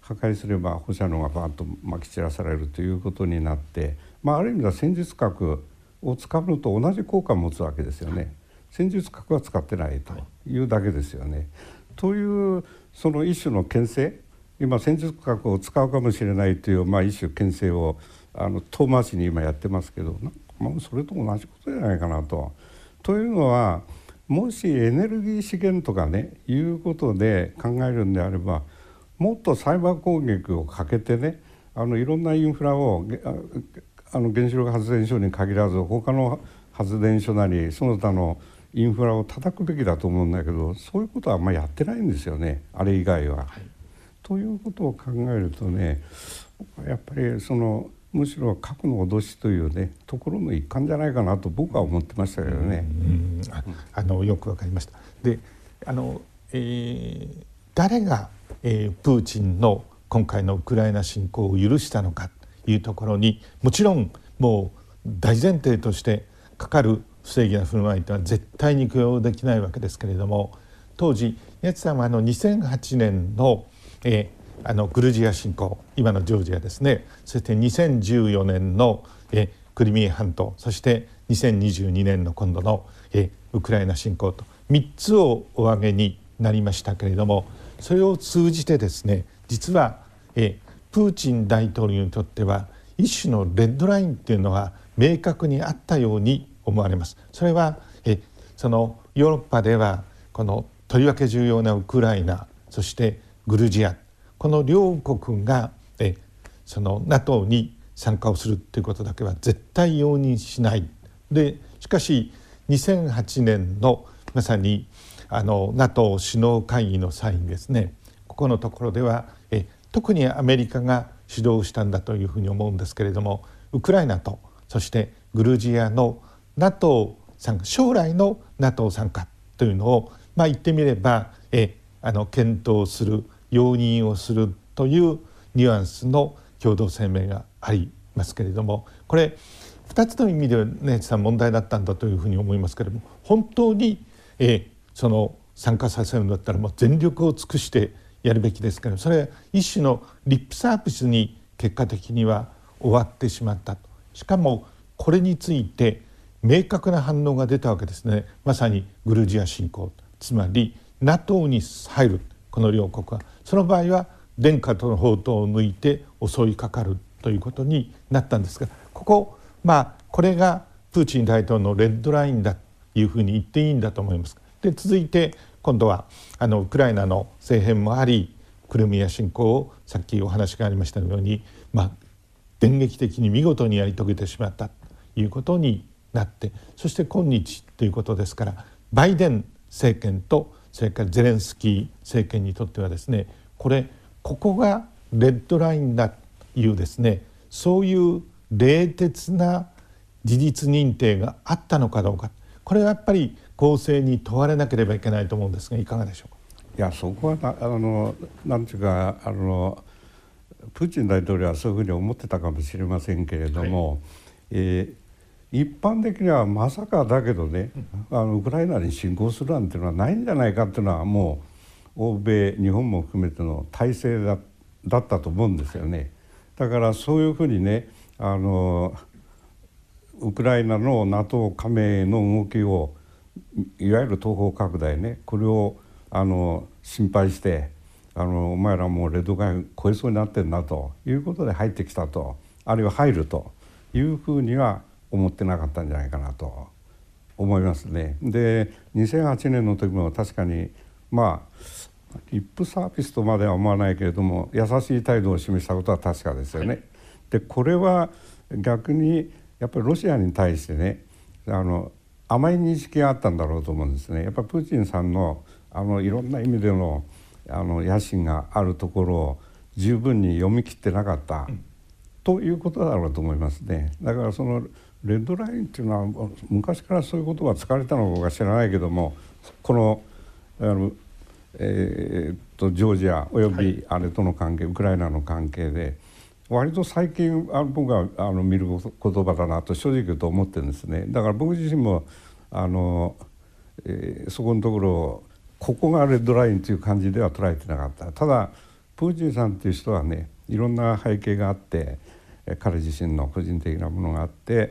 破壊すれば放射能がバーッとまき散らされるということになって、ある意味では戦術核を使うのと同じ効果を持つわけですよね。戦術核は使ってないというだけですよね。というその一種の牽制、今戦術核を使うかもしれないという、一種牽制を遠回しに今やってますけど、それと同じことじゃないかなと。というのは、もしエネルギー資源とかねいうことで考えるんであれば、もっとサイバー攻撃をかけてね、いろんなインフラを原子力発電所に限らず他の発電所なりその他のインフラを叩くべきだと思うんだけど、そういうことはやってないんですよね、あれ以外は。ということを考えるとね、やっぱりむしろ核の脅しというねところの一環じゃないかなと僕は思ってましたけどね。 よくわかりました。で、誰が、プーチンの今回のウクライナ侵攻を許したのかというところに、もちろんもう大前提としてかかる不正義な振る舞いとは絶対に許容できないわけですけれども、当時宮地さんは2008年のグルジア侵攻、今のジョージアですね、そして2014年のクリミア半島、そして2022年の今度のウクライナ侵攻と3つをお挙げになりましたけれども、それを通じてですね、実はプーチン大統領にとっては一種のレッドラインっていうのは明確にあったように思われます。それはそのヨーロッパではこのとりわけ重要なウクライナ、そしてグルジア、この両国がその NATO に参加をするということだけは絶対容認しない。でしかし2008年のまさにNATO 首脳会議の際にですね、ここのところでは特にアメリカが主導したんだというふうに思うんですけれども、ウクライナとそしてグルジアの NATO 参加、将来の NATO 参加というのを言ってみれば検討する、容認をするというニュアンスの共同声明がありますけれども、これ2つの意味でねさん問題だったんだというふうに思いますけれども、本当にその参加させるんだったらもう全力を尽くしてやるべきですけど、それは一種のリップサービスに結果的には終わってしまったと。しかもこれについて明確な反応が出たわけですね。まさにグルジア侵攻、つまり NATO に入るこの両国は、その場合は殿下との宝刀を抜いて襲いかかるということになったんですが、これがプーチン大統領のレッドラインだというふうに言っていいんだと思います。で続いて今度はウクライナの政変もあり、クリミア侵攻をさっきお話がありましたように、電撃的に見事にやり遂げてしまったということになって、そして今日ということですから、バイデン政権とそれからゼレンスキー政権にとってはですね、ここがレッドラインだというですね、そういう冷徹な事実認定があったのかどうか、これはやっぱり公正に問われなければいけないと思うんですが、いかがでしょうか。 いや、そこはなんていうかプーチン大統領はそういうふうに思ってたかもしれませんけれども、一般的にはまさかだけどね、ウクライナに侵攻するなんていうのはないんじゃないかっていうのはもう欧米、日本も含めての体制だったと思うんですよね。だからそういうふうにね、ウクライナの NATO 加盟の動きを、いわゆる東方拡大ね、これを心配してお前らもうレッドライン超えそうになってんなということで入ってきたと、あるいは入るというふうには思ってなかったんじゃないかなと思いますね。で2008年の時も確かにリップサービスとまでは思わないけれども優しい態度を示したことは確かですよね。でこれは逆にやっぱりロシアに対してね、甘い認識があったんだろうと思うんですね。やっぱりプーチンさんのいろんな意味での野心があるところを十分に読み切ってなかった、ということだろうと思いますね。だからそのレッドラインっていうのは昔からそういう言葉使われたのか知らないけども、このジョージアおよびあれとの関係、ウクライナの関係で割と最近僕が見る言葉だなと正直言うと思ってるんですね。だから僕自身もそこのところここがレッドラインという感じでは捉えてなかった。ただプーチンさんっていう人はね、いろんな背景があって、彼自身の個人的なものがあって、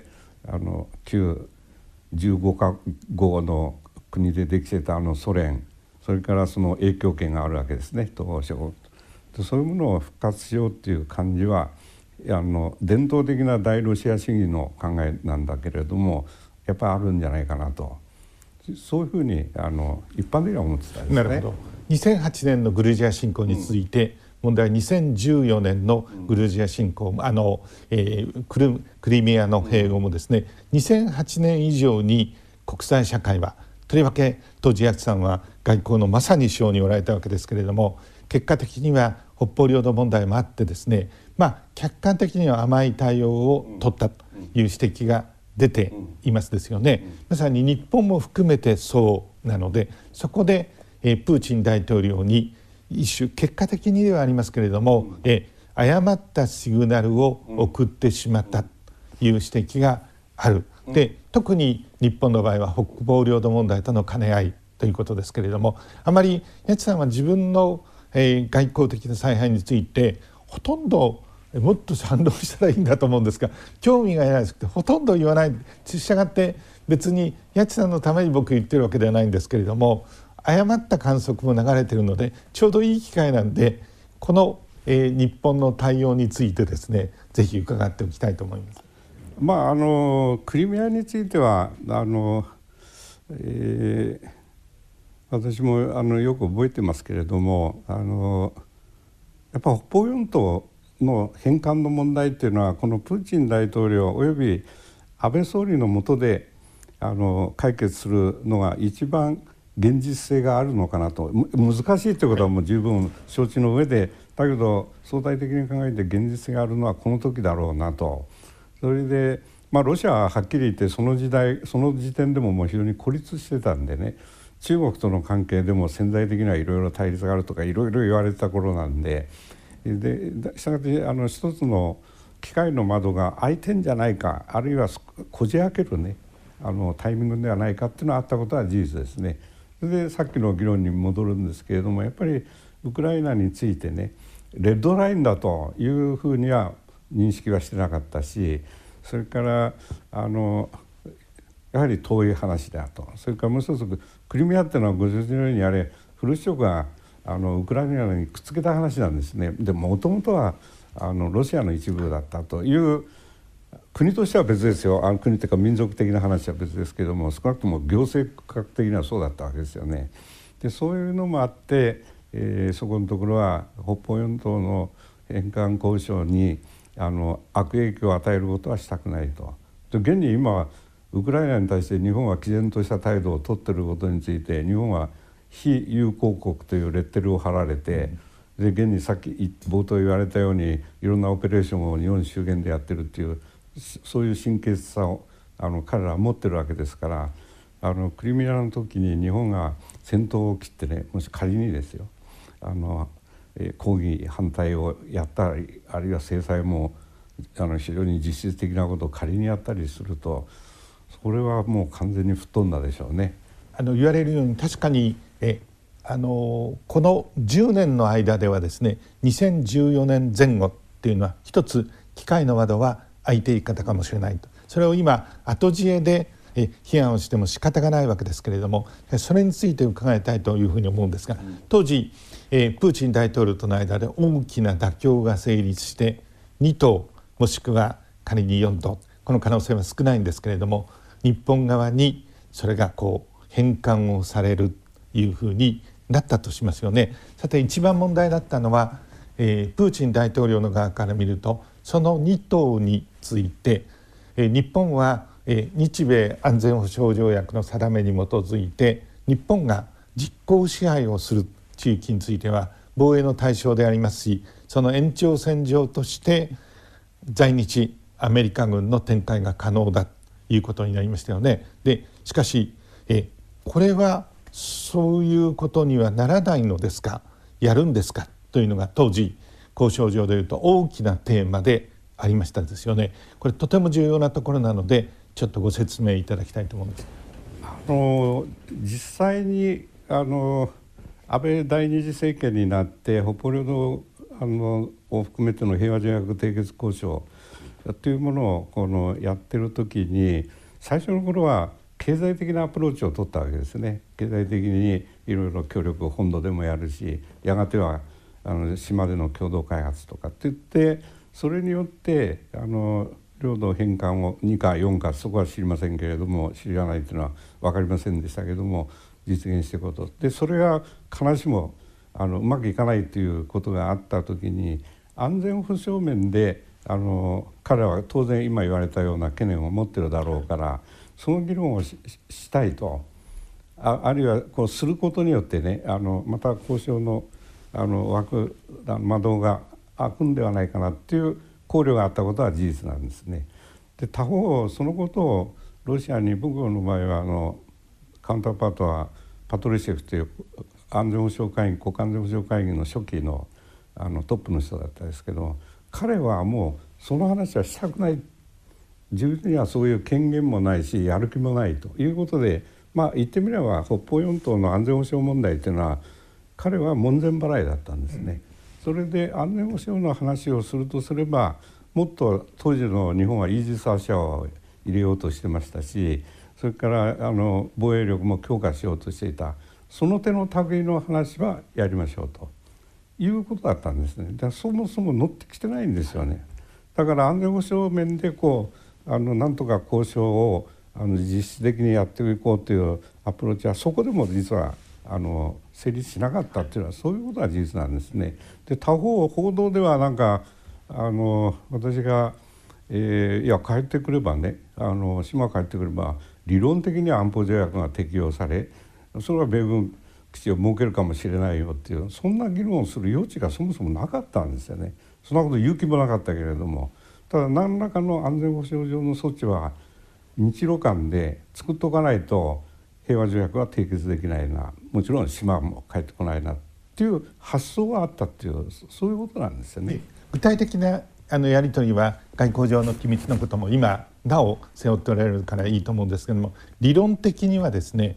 旧15カ国の国でできてたソ連、それからその影響権があるわけですね、東欧諸国。そういうものを復活しようっていう感じは伝統的な大ロシア主義の考えなんだけれども、やっぱりあるんじゃないかなと、そういうふうに一般的には思ってたんですね。 なるほど。2008年のグルジア侵攻について、問題は2014年のグルジア侵攻、クリミアの併合もですね、2008年以上に国際社会は、とりわけ当時谷内さんは外交のまさに首相におられたわけですけれども、結果的には北方領土問題もあってですね、客観的には甘い対応を取ったという指摘が出ていますですよね。まさに日本も含めてそうなので、そこでプーチン大統領に一種結果的にではありますけれども、誤ったシグナルを送ってしまったという指摘がある。で、特に日本の場合は北方領土問題との兼ね合いということですけれども、あまり谷内さんは自分の外交的な采配についてほとんどもっと反論したらいいんだと思うんですが、興味がないくてほとんど言わない。したがって別に谷内さんのために僕言ってるわけではないんですけれども、誤った観測も流れているのでちょうどいい機会なんで、この、日本の対応についてですね、ぜひ伺っておきたいと思います。 クリミアについては私もよく覚えてますけれども、やっぱ北方四島の返還の問題っていうのは、このプーチン大統領および安倍総理の下で解決するのが一番現実性があるのかなと。難しいということはもう十分承知の上で、だけど相対的に考えて現実性があるのはこの時だろうなと。それでロシアははっきり言ってその時点でももう非常に孤立してたんでね、中国との関係でも潜在的にはいろいろ対立があるとかいろいろ言われてた頃なんで、したがって一つの機会の窓が開いてんじゃないか、あるいはこじ開けるねタイミングではないかっていうのはあったことは事実ですね。それでさっきの議論に戻るんですけれども、やっぱりウクライナについてね、レッドラインだというふうには認識はしてなかったし、それからやはり遠い話だと。それからもう一つ、クリミアっていうのはご存知のようにあれフルシチョフがウクライナにくっつけた話なんですね。でもともとはロシアの一部だったという、国としては別ですよ。国というか民族的な話は別ですけれども、少なくとも行政学的にはそうだったわけですよね。でそういうのもあって、そこのところは北方四島の返還交渉に悪影響を与えることはしたくないと。で現に今はウクライナに対して日本は毅然とした態度を取っていることについて、日本は非友好国というレッテルを貼られて、で現にさっき冒頭言われたようにいろんなオペレーションを日本周辺でやってるっていう、そういう神経質さを彼らは持ってるわけですから、クリミアの時に日本が先頭を切ってね、もし仮にですよ抗議反対をやったり、あるいは制裁も非常に実質的なことを仮にやったりすると、それはもう完全に吹っ飛んだでしょうね。 言われるように確かにこの10年の間ではですね、2014年前後っていうのは一つ機会の窓は開いていたかもしれないと。それを今後知恵で批判をしても仕方がないわけですけれども、それについて伺いたいというふうに思うんですが、当時プーチン大統領との間で大きな妥協が成立して2島もしくは仮に4島、この可能性は少ないんですけれども、日本側にそれが返還をされるというふうになったとしますよね。さて一番問題だったのは、プーチン大統領の側から見ると、その2島について、日本は日米安全保障条約の定めに基づいて日本が実効支配をする地域については防衛の対象でありますし、その延長線上として在日アメリカ軍の展開が可能だということになりましたよね。でしかしこれはそういうことにはならないのですか、やるんですかというのが当時交渉上でいうと大きなテーマでありましたですよね。これとても重要なところなのでちょっとご説明いただきたいと思うんです。 実際に安倍第二次政権になって北方領土を含めての平和条約締結交渉というものをやってる時に、最初の頃は経済的なアプローチを取ったわけですね。経済的にいろいろ協力を本土でもやるし、やがては島での共同開発とかって言って、それによって領土返還を2か4かそこは知りませんけれども、知らないというのは分かりませんでしたけれども、実現していくことで、それが必ずしもうまくいかないということがあった時に、安全保障面で彼らは当然今言われたような懸念を持っているだろうから、その議論をしたいと、あるいはこうすることによってね、また交渉の窓が開くんではないかなっていう考慮があったことは事実なんですね。で他方そのことをロシアに、僕の場合はカウンターパートはパトルシェフという安全保障会議、国家安全保障会議の初期のトップの人だったんですけど、彼はもうその話はしたくない、自分にはそういう権限もないしやる気もないということで、言ってみれば北方四島の安全保障問題というのは彼は門前払いだったんですね。それで安全保障の話をするとすれば、もっと当時の日本はイージス・アシャアを入れようとしてましたし、それから防衛力も強化しようとしていた、その手の類の話はやりましょうということだったんですね。だからそもそも乗ってきてないんですよね。だから安全保障面でなんとか交渉を実質的にやっていこうというアプローチはそこでも実は成立しなかったというのは、そういうことが事実なんですね。で他方報道では私が、いや帰ってくればね、島帰ってくれば理論的には安保条約が適用され、それは米軍基地を設けるかもしれないよっていう、そんな議論をする余地がそもそもなかったんですよね。そんなこと言う気もなかったけれども、ただ何らかの安全保障上の措置は日露間で作っとかないと平和条約は締結できないな、もちろん島も帰ってこないなっていう発想があったっていう、そういうことなんですよね。 具体的なやり取りは外交上の機密のことも今なお背負っておられるからいいと思うんですけども、理論的にはですね、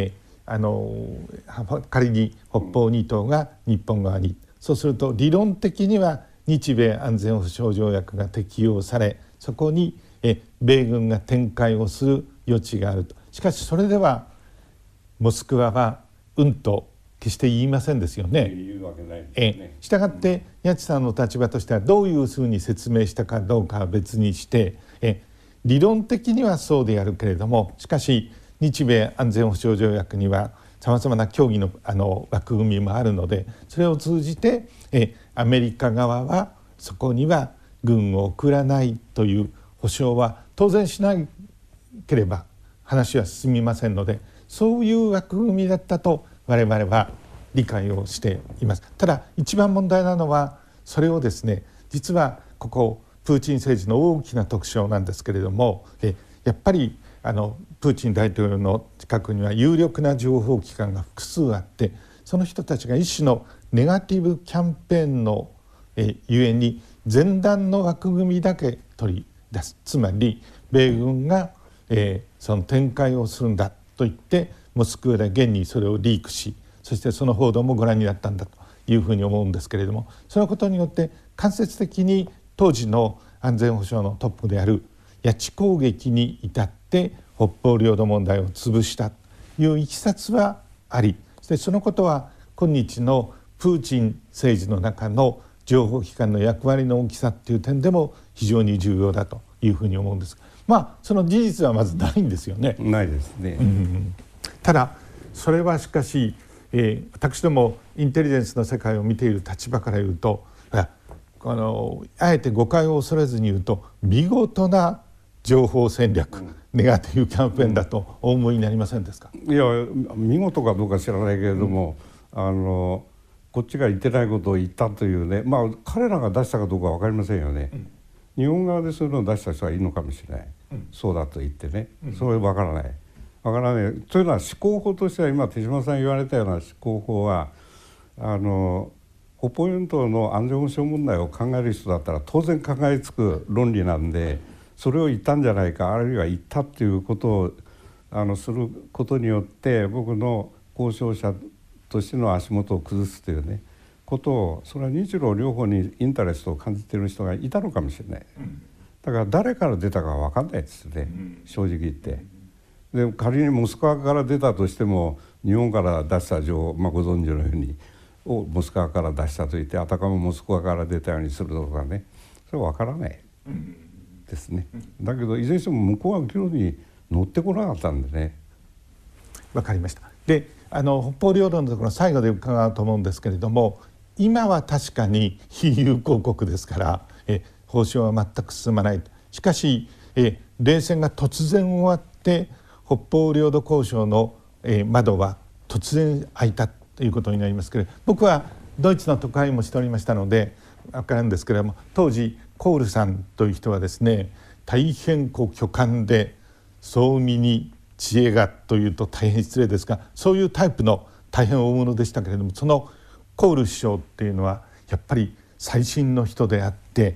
仮に北方二島が日本側に、そうすると理論的には日米安全保障条約が適用され、そこに米軍が展開をする余地があると。しかしそれではモスクワはうんと決して言いませんですよね。 言うわけないですね。 したがって八千さんの立場としてはどういうふうに説明したかどうかは別にして、理論的にはそうであるけれども、しかし日米安全保障条約にはさまざまな協議の枠組みもあるので、それを通じてアメリカ側はそこには軍を送らないという保証は当然しなければ話は進みませんので、そういう枠組みだったと我々は理解をしています。ただ一番問題なのは、それをですね、実はここプーチン政治の大きな特徴なんですけれども、やっぱりプーチン大統領の近くには有力な情報機関が複数あって、その人たちが一種のネガティブキャンペーンのゆえに前段の枠組みだけ取り出す、つまり米軍がその展開をするんだと言ってモスクワで現にそれをリークし、そしてその報道もご覧になったんだというふうに思うんですけれども、そのことによって間接的に当時の安全保障のトップである谷地攻撃に至って北方領土問題を潰したといういきさつはあり、そのことは今日のプーチン政治の中の情報機関の役割の大きさという点でも非常に重要だというふうに思うんです。その事実はまずないんですよね。 ないですね。 ただそれはしかし、私どもインテリジェンスの世界を見ている立場から言うと、あえて誤解を恐れずに言うと見事な情報戦略、ネガティブキャンペーンだとお思いになりませんですか？ いや、見事かどうか知らないけれども、こっちが言ってないことを言ったというね、彼らが出したかどうか分かりませんよね。日本側でそういうのを出した人はいいのかもしれない、そうだと言ってね、それ分からないというのは、思考法としては今手嶋さん言われたような思考法は北方四島の安全保障問題を考える人だったら当然考えつく論理なんで、それを言ったんじゃないか、あるいは言ったっていうことをすることによって僕の交渉者としての足元を崩すというね、 ことを、それは日露両方にインタレストを感じている人がいたのかもしれない。だから誰から出たか分かんないですね、正直言って。で仮にモスクワから出たとしても、日本から出した情報、ご存知のようにをモスクワから出したといってあたかもモスクワから出たようにするとかね、それは分からないですね。だけどいずれにしても向こうは議論に乗ってこなかったんでね。 わかりました。で北方領土のところ最後で伺うと思うんですけれども、今は確かに非友好国ですから交渉は全く進まない。しかし冷戦が突然終わって北方領土交渉の窓は突然開いたということになりますけれど、僕はドイツの特派員もしておりましたので分かるんですけれども、当時コールさんという人はですね、大変巨漢で総見に知恵がというと大変失礼ですが、そういうタイプの大変大物でしたけれども、そのコール首相っていうのはやっぱり最新の人であって、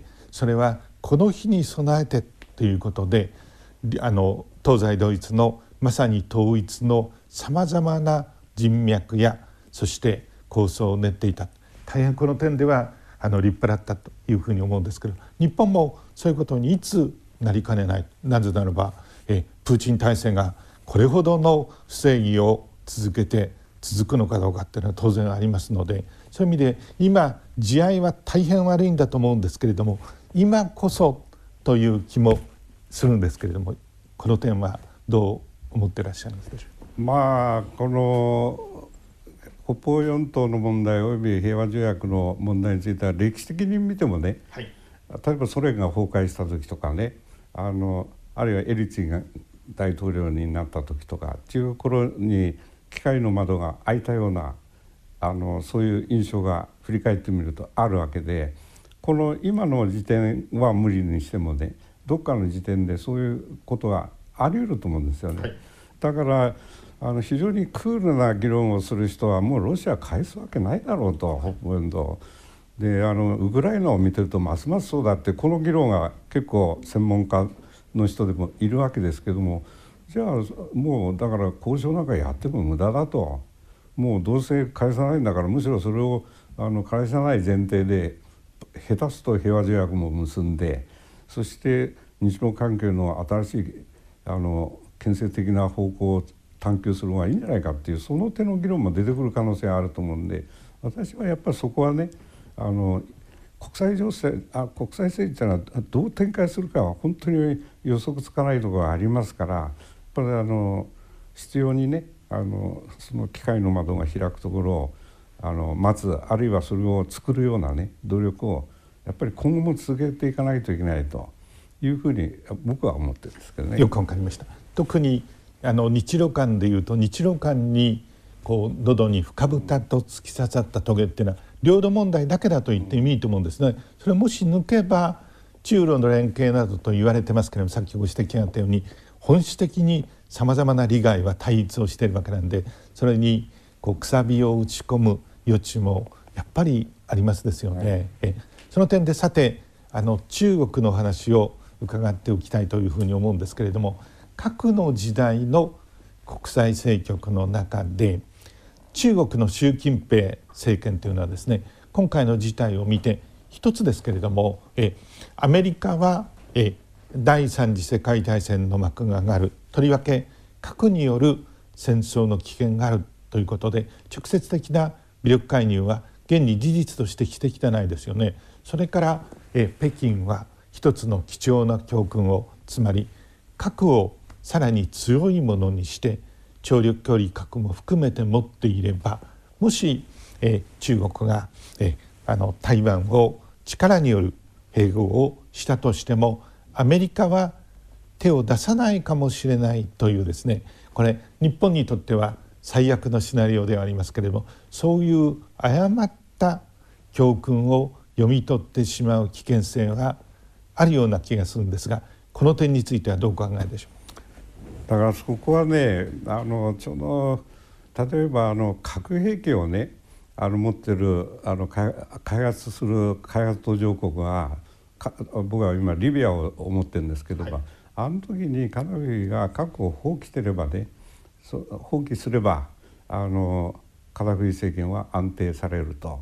それはこの日に備えてということで東西ドイツのまさに統一のさまざまな人脈やそして構想を練っていた。大変この点では立派だったというふうに思うんですけど、日本もそういうことにいつなりかねない。なぜならばプーチン体制がこれほどの不正義を続くのかどうかっていうのは当然ありますので、そういう意味で今地合いは大変悪いんだと思うんですけれども、今こそという気もするんですけれども、この点はどう思ってらっしゃいますでしょうか。 この北方四島の問題および平和条約の問題については歴史的に見てもね、例えばソ連が崩壊した時とかね、あるいはエリツィンが大統領になった時とかっていう頃に機械の窓が開いたようなそういう印象が振り返ってみるとあるわけで、この今の時点は無理にしてもね、どっかの時点でそういうことがあり得ると思うんですよね。だから非常にクールな議論をする人はもうロシア返すわけないだろうと、北方四島でウクライナを見てるとますますそうだって、この議論が結構専門家の人でもいるわけですけども、じゃあもうだから交渉なんかやっても無駄だと、もうどうせ返さないんだから、むしろそれを返さない前提で下手すと平和条約も結んで、そして日露関係の新しい建設的な方向を探求する方がいいんじゃないかっていう、その手の議論も出てくる可能性があると思うんで、私はやっぱりそこはね、国際情勢国際政治というのはどう展開するかは本当に予測つかないところがありますから、やっぱり必要にねその機械の窓が開くところを待つ、あるいはそれを作るようなね努力をやっぱり今後も続けていかないといけないというふうに僕は思ってるんですけどね。 よくわかりました。特に日露間でいうと、日露間に喉に深々と突き刺さったトゲっていうのは領土問題だけだと言ってもいいと思うんですね。それをもし抜けば中露の連携などと言われてますけれども、さっきご指摘があったように本質的にさまざまな利害は対立をしているわけなんで、それにくさびを打ち込む余地もやっぱりありますですよね。その点でさて中国の話を伺っておきたいというふうに思うんですけれども、核の時代の国際政局の中で中国の習近平政権というのはですね、今回の事態を見て一つですけれども、アメリカは第三次世界大戦の幕が上がる、とりわけ核による戦争の危険があるということで直接的な武力介入は現に事実としてしてきてないですよね。それから北京は一つの貴重な教訓を、つまり核をさらに強いものにして長距離核も含めて持っていれば、もし中国が台湾を力による併合をしたとしてもアメリカは手を出さないかもしれないというですね、これ日本にとっては最悪のシナリオではありますけれども、そういう誤った教訓を読み取ってしまう危険性があるような気がするんですが、この点についてはどうお考えでしょう。 だからそこはね、例えば核兵器をね持ってる開発する開発途上国は僕は今リビアを思ってるんですけど、あの時にカダフィが核を放棄してればね、放棄すればカダフィ政権は安定されると、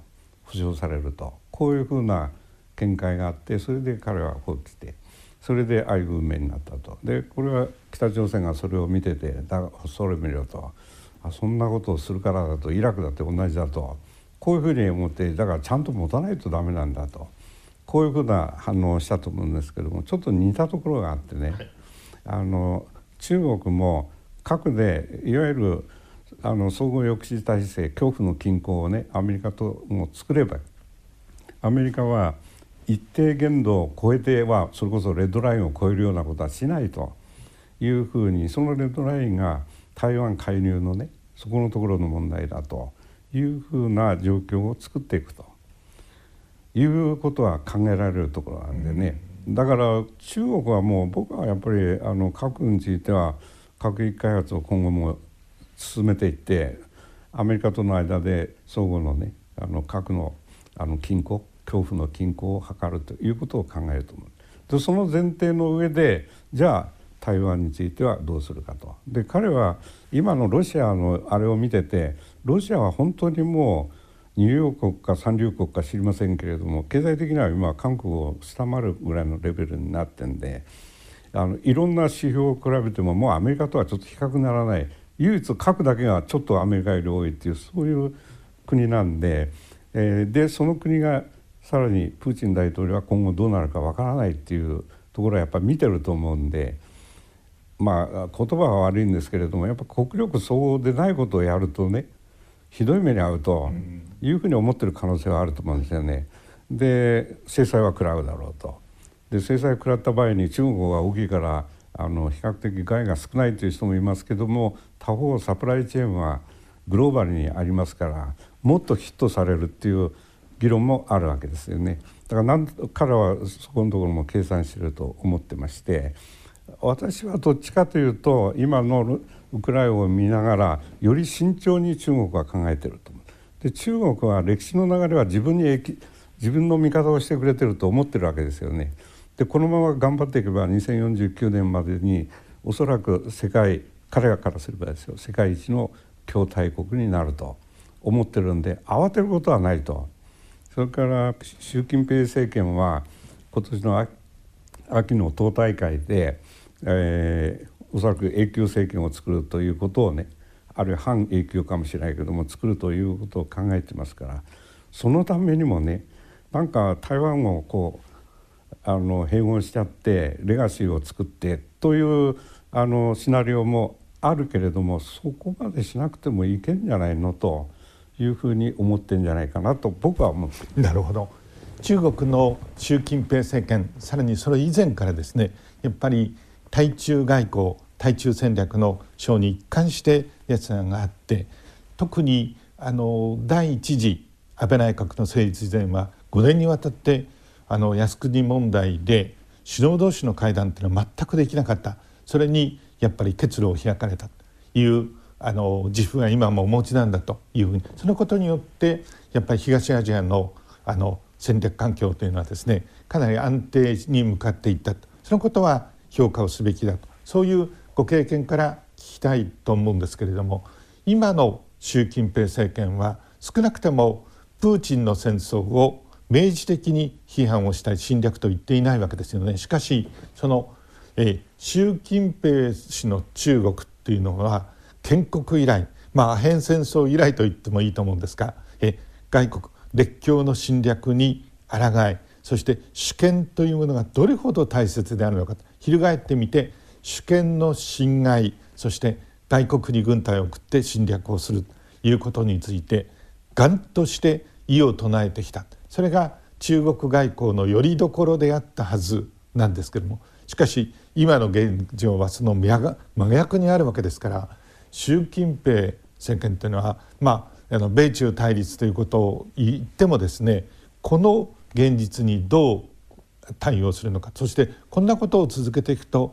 保障されると、こういうふうな見解があって、それで彼はこう来て、それでああいう運命になったと。でこれは北朝鮮がそれを見てて、それを見ると、そんなことをするからだと、イラクだって同じだと、こういうふうに思って、だからちゃんと持たないとダメなんだと、こういうふうな反応をしたと思うんですけども、ちょっと似たところがあってね、中国も核でいわゆる総合抑止体制、恐怖の均衡をね、アメリカとも作れば、アメリカは一定限度を超えては、それこそレッドラインを超えるようなことはしないというふうに、そのレッドラインが台湾介入のね、そこのところの問題だというふうな状況を作っていくということは考えられるところなんでね、だから中国はもう、僕はやっぱり核については核兵器開発を今後も進めていって、アメリカとの間で相互のね、核の均衡、恐怖の均衡を図るということを考えると思う。でその前提の上で、じゃあ台湾についてはどうするかと。で彼は今のロシアのあれを見てて、ロシアは本当にもう二流国か三流国か知りませんけれども、経済的には今韓国を下回るぐらいのレベルになってんで、いろんな指標を比べてももうアメリカとはちょっと比較にならない、唯一核だけがちょっとアメリカより多いっていう、そういう国なんで、でその国がさらにプーチン大統領は今後どうなるかわからないっていうところはやっぱり見てると思うんで、まあ言葉は悪いんですけれども、やっぱ国力総合でないことをやるとね、ひどい目に遭うというふうに思ってる可能性はあると思うんですよね。で制裁は食らうだろうと。で制裁を食らった場合に中国が大きいから比較的害が少ないという人もいますけども、他方サプライチェーンはグローバルにありますから、もっとヒットされるっていう議論もあるわけですよね。だから彼はそこのところも計算していると思ってまして、私はどっちかというと今のウクライナを見ながらより慎重に中国は考えていると思う。で中国は歴史の流れは自分の味方をしてくれてると思ってるわけですよね。でこのまま頑張っていけば2049年までにおそらく彼らからすればですよ、世界一の強大国になると思ってるんで、慌てることはないと。それから習近平政権は今年の秋の党大会で、おそらく永久政権を作るということをね、あるいは半永久かもしれないけども作るということを考えてますから、そのためにもね、なんか台湾をこう併合しちゃってレガシーを作ってというシナリオもあるけれども、そこまでしなくてもいけんじゃないのというふうに思ってんじゃないかなと僕は思って。 なるほど。中国の習近平政権、さらにそれ以前からですね、やっぱり対中外交、対中戦略の章に一貫して立案があって、特に第一次安倍内閣の成立以前は5年にわたって靖国問題で首脳同士の会談というのは全くできなかった。それにやっぱり結露を開かれたという自負が今もお持ちなんだというふうに、そのことによってやっぱり東アジアの戦略環境というのはですね、かなり安定に向かっていったと。そのことは評価をすべきだと、そういうご経験から聞きたいと思うんですけれども、今の習近平政権は少なくてもプーチンの戦争を明示的に批判をしたい侵略と言っていないわけですよね。しかしその習近平氏の中国っていうのは建国以来、アヘン戦争以来と言ってもいいと思うんですが、外国列強の侵略に抗い、そして主権というものがどれほど大切であるのか、翻ってみて主権の侵害、そして外国に軍隊を送って侵略をするということについて頑として異を唱えてきた。それが中国外交のよりどころであったはずなんですけれども、しかし今の現状はその真逆にあるわけですから、習近平政権というのは、米中対立ということを言ってもですね、この現実にどう対応するのか、そしてこんなことを続けていくと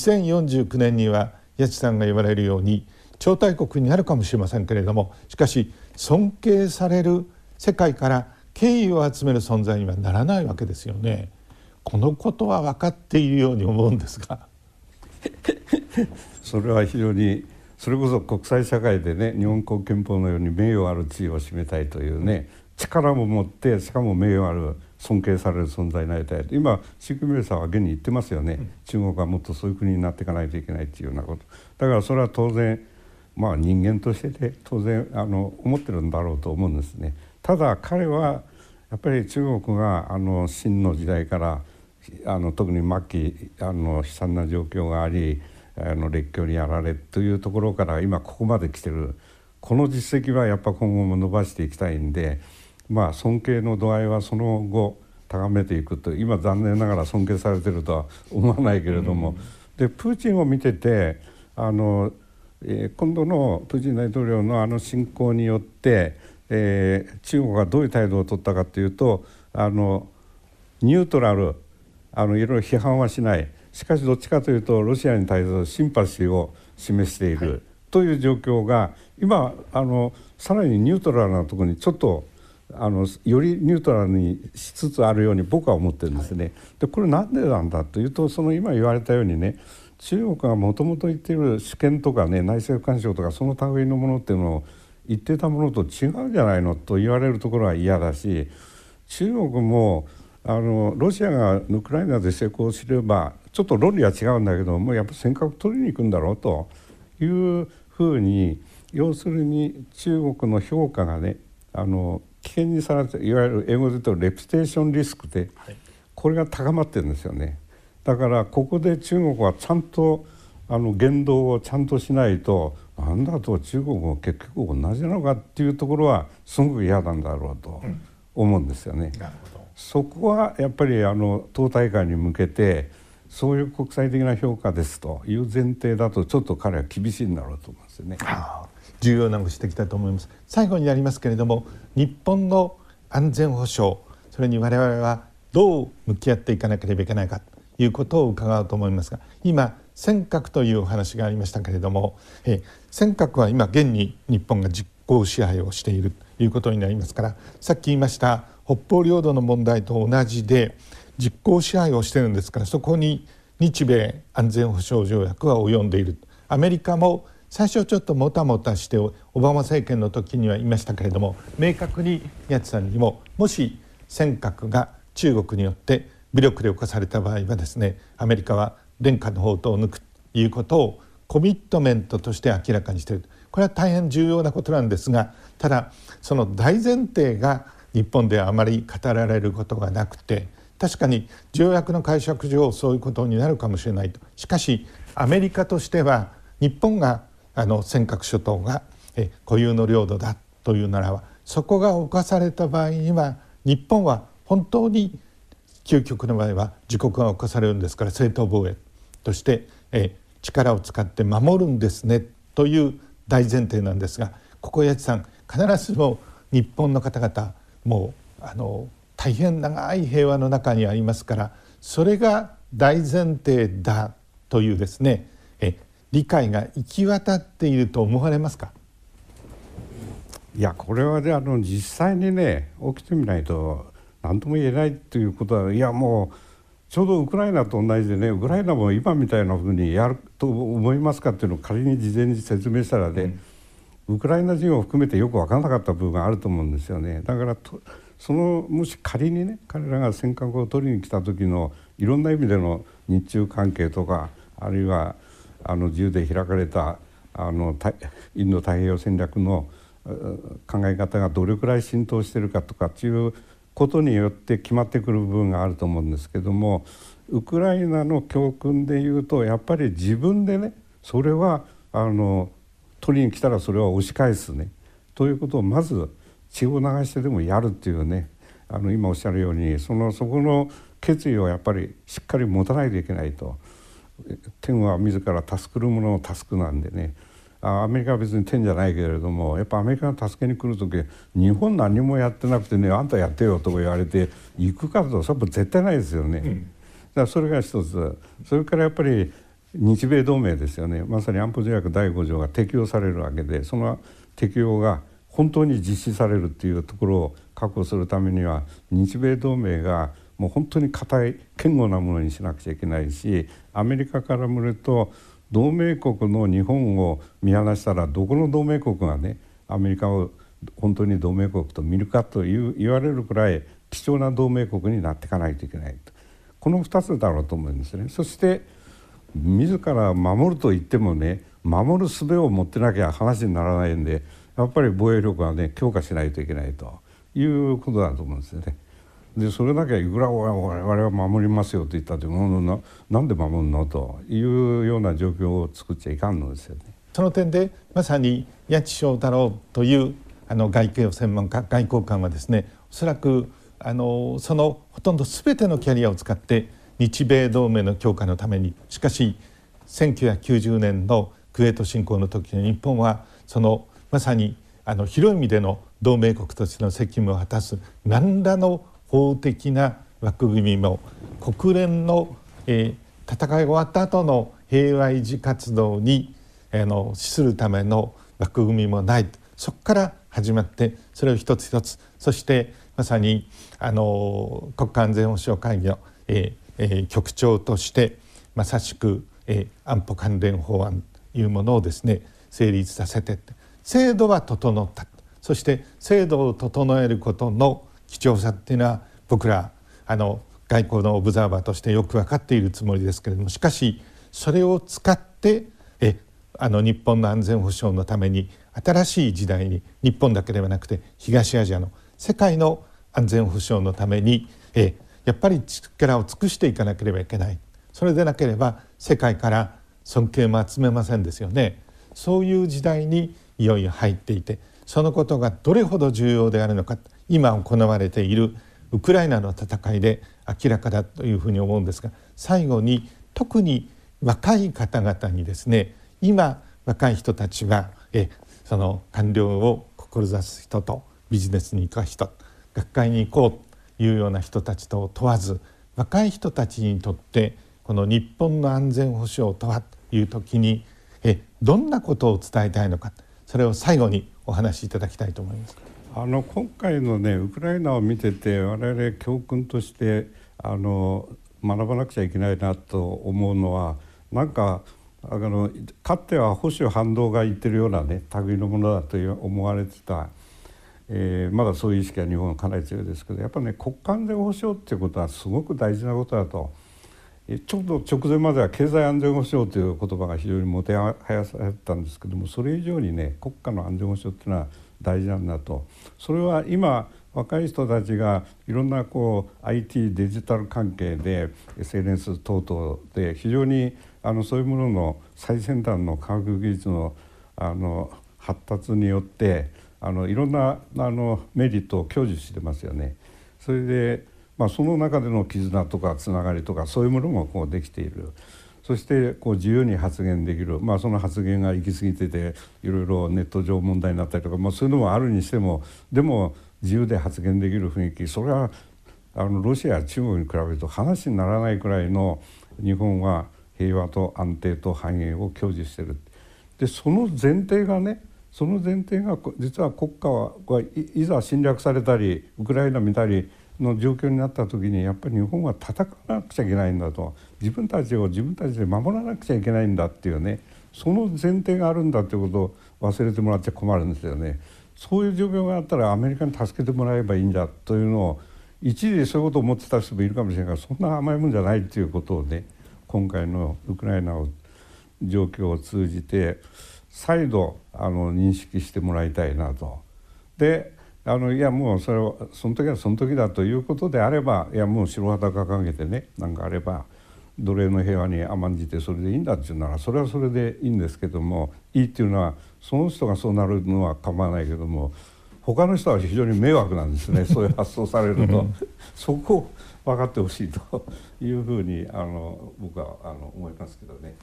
2049年には八千さんが言われるように超大国になるかもしれませんけれども、しかし尊敬される世界から敬意を集める存在にはならないわけですよね。このことは分かっているように思うんですがそれは非常に、それこそ国際社会でね、日本国憲法のように名誉ある地位を占めたいというね、 力も持ってしかも名誉ある尊敬される存在になりたい。今習近平さんは現に言ってますよね、中国はもっとそういう国になっていかないといけないっていうようなこと。だからそれは当然人間としてで当然思ってるんだろうと思うんですね。ただ彼はやっぱり中国が清の時代から特に末期悲惨な状況があり列強にやられというところから今ここまで来てる。この実績はやっぱ今後も伸ばしていきたいんで、尊敬の度合いはその後高めていくと。今残念ながら尊敬されてるとは思わないけれども、でプーチンを見てて今度のプーチン大統領の侵攻によって、中国がどういう態度を取ったかというとニュートラルいろいろ批判はしない。しかしどっちかというとロシアに対するシンパシーを示している、という状況が今さらにニュートラルなところにちょっとよりニュートラルにしつつあるように僕は思ってるんですね。でこれなんでなんだというと今言われたようにね、中国がもともと言っている主権とかね内政干渉とかその類のものっていうのを言ってたものと違うんじゃないのと言われるところは嫌だし、中国もロシアがウクライナで成功すればちょっと論理は違うんだけどもやっぱ尖閣取りに行くんだろうというふうに、要するに中国の評価がね危険にさられて、いわゆる英語で言うとレプテーションリスクで、これが高まってるんですよね。だからここで中国はちゃんと言動をちゃんとしないと、なんだと中国も結局同じなのかっていうところはすごく嫌なんだろうと思うんですよね。なるほど。そこはやっぱり党大会に向けてそういう国際的な評価ですという前提だとちょっと彼は厳しいんだろうと思うんですよね。 重要なご指摘だと思います。最後になりますけれども、日本の安全保障、それに我々はどう向き合っていかなければいけないかということを伺うと思いますが、今尖閣というお話がありましたけれども、尖閣は今現に日本が実効支配をしているということになりますから、さっき言いました北方領土の問題と同じで実効支配をしているんですから、そこに日米安全保障条約は及んでいる。アメリカも最初ちょっともたもたしてオバマ政権の時には言いましたけれども、明確に宮地さんにも、もし尖閣が中国によって武力で侵された場合はですね、アメリカは伝家の宝刀を抜くということをコミットメントとして明らかにしている。これは大変重要なことなんですが、ただその大前提が日本ではあまり語られることがなくて、確かに条約の解釈上そういうことになるかもしれないと。しかしアメリカとしては日本が尖閣諸島が固有の領土だというならば、そこが侵された場合には日本は本当に究極の場合は自国が侵されるんですから、正当防衛として力を使って守るんですねという大前提なんですが、ここ八千さん、必ずも日本の方々もう大変長い平和の中にありますから、それが大前提だというですね理解が行き渡っていると思われますか？ いや、これはね実際にね起きてみないと何とも言えないということは、いやもうちょうどウクライナと同じでね、ウクライナも今みたいなふうにやると思いますかっていうのを仮に事前に説明したらね、ウクライナ人を含めてよく分からなかった部分があると思うんですよね。だからもし仮にね彼らが尖閣を取りに来た時のいろんな意味での日中関係とか、あるいは自由で開かれたインド太平洋戦略の考え方がどれくらい浸透しているかとかっていうことによって決まってくる部分があると思うんですけども、ウクライナの教訓でいうとやっぱり自分でねそれは取りに来たらそれは押し返すねということをまず血を流してでもやるっていうね、今おっしゃるようにそこの決意をやっぱりしっかり持たないといけないと。天は自ら助くる者の助くなんでね、アメリカは別に天じゃないけれども、やっぱアメリカが助けに来るとき日本何もやってなくてね、あんたやってよとか言われて行くかと、それは絶対ないですよね。だからそれが一つ。それからやっぱり日米同盟ですよね。まさに安保条約第5条が適用されるわけで、その適用が本当に実施されるっていうところを確保するためには、日米同盟がもう本当に固い堅固なものにしなくちゃいけないし、アメリカから見ると同盟国の日本を見放したらどこの同盟国がねアメリカを本当に同盟国と見るかと言われるくらい貴重な同盟国になっていかないといけないと、この2つだろうと思うんですね。そして自ら守ると言ってもね、守る術を持ってなきゃ話にならないんで、やっぱり防衛力はね強化しないといけないということだと思うんですよね。でそれだけいくら我々は守りますよと言ったってなんで守るのというような状況を作っちゃいかんのですよね。 その点でまさに八千祥太郎という外交専門家、外交官はですね、おそらくそのほとんど全てのキャリアを使って日米同盟の強化のために、しかし1990年のクウェート侵攻の時に日本はそのまさに広い意味での同盟国としての責務を果たす何らの法的な枠組みも、国連の、戦いが終わった後の平和維持活動に資するための枠組みもない。そこから始まって、それを一つ一つ、そしてまさに国家安全保障会議の、局長としてまさしく、安保関連法案というものをですね成立させて、制度は整った。そして制度を整えることの貴重さっていうのは僕ら外交のオブザーバーとしてよく分かっているつもりですけれども、しかしそれを使って日本の安全保障のために新しい時代に、日本だけではなくて東アジアの世界の安全保障のためにやっぱり力を尽くしていかなければいけない。それでなければ世界から尊敬も集めませんですよね。そういう時代にいよいよ入っていて、そのことがどれほど重要であるのか、今行われているウクライナの戦いで明らかだというふうに思うんですが、最後に特に若い方々にですね、今若い人たちはその官僚を志す人とビジネスに行く人、学会に行こうというような人たちと問わず、若い人たちにとってこの日本の安全保障とはという時にどんなことを伝えたいのか、それを最後にお話しいただきたいと思います。 今回のねウクライナを見てて、我々教訓として学ばなくちゃいけないなと思うのは、なんかかつては保守反動が言ってるようなね類のものだと思われてた、まだそういう意識は日本はかなり強いですけど、やっぱりね国家安全保障っていうことはすごく大事なことだと。ちょっと直前までは経済安全保障という言葉が非常にもてはやされてたんですけども、それ以上にね国家の安全保障っていうのは大事なんだと。それは今若い人たちがいろんなIT デジタル関係で SNS 等々で非常にそういうものの最先端の科学技術の発達によっていろんなメリットを享受してますよね。それでその中での絆とかつながりとかそういうものもできている。そして自由に発言できる、その発言が行き過ぎてていろいろネット上問題になったりとか、そういうのもあるにしても、でも自由で発言できる雰囲気、それはロシアや中国に比べると話にならないくらいの日本は平和と安定と繁栄を享受している。でその前提が実は国家はいざ侵略されたりウクライナ見たりの状況になった時に、やっぱり日本は戦わなくちゃいけないんだと、自分たちを自分たちで守らなくちゃいけないんだっていうね、その前提があるんだっていうことを忘れてもらっちゃ困るんですよね。そういう状況があったらアメリカに助けてもらえばいいんだというのを一時そういうことを思ってた人もいるかもしれないが、そんな甘いもんじゃないっていうことをね、今回のウクライナの状況を通じて再度認識してもらいたいなと。でいやもうそれはその時はその時だということであれば、いやもう白旗掲げてね、なんかあれば奴隷の平和に甘んじてそれでいいんだっていうならそれはそれでいいんですけども、いいっていうのはその人がそうなるのは構わないけども、他の人は非常に迷惑なんですねそういう発想されるとそこを分かってほしいというふうに僕は思いますけどね。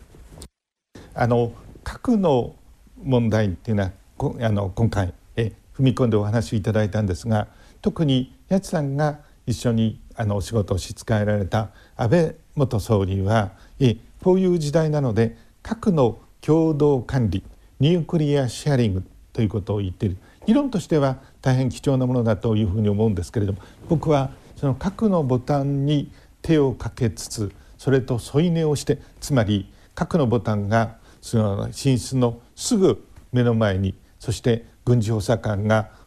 核の問題っていうのは今回踏み込んでお話しいただいたんですが、特に八千さんが一緒にお仕事をし仕えられた安倍元総理はこういう時代なので核の共同管理、ニュークリアシェアリングということを言っている。議論としては大変貴重なものだというふうに思うんですけれども、僕はその核のボタンに手をかけつつ、それと添い寝をして、つまり核のボタンがその寝室のすぐ目の前に、そして軍事補佐官が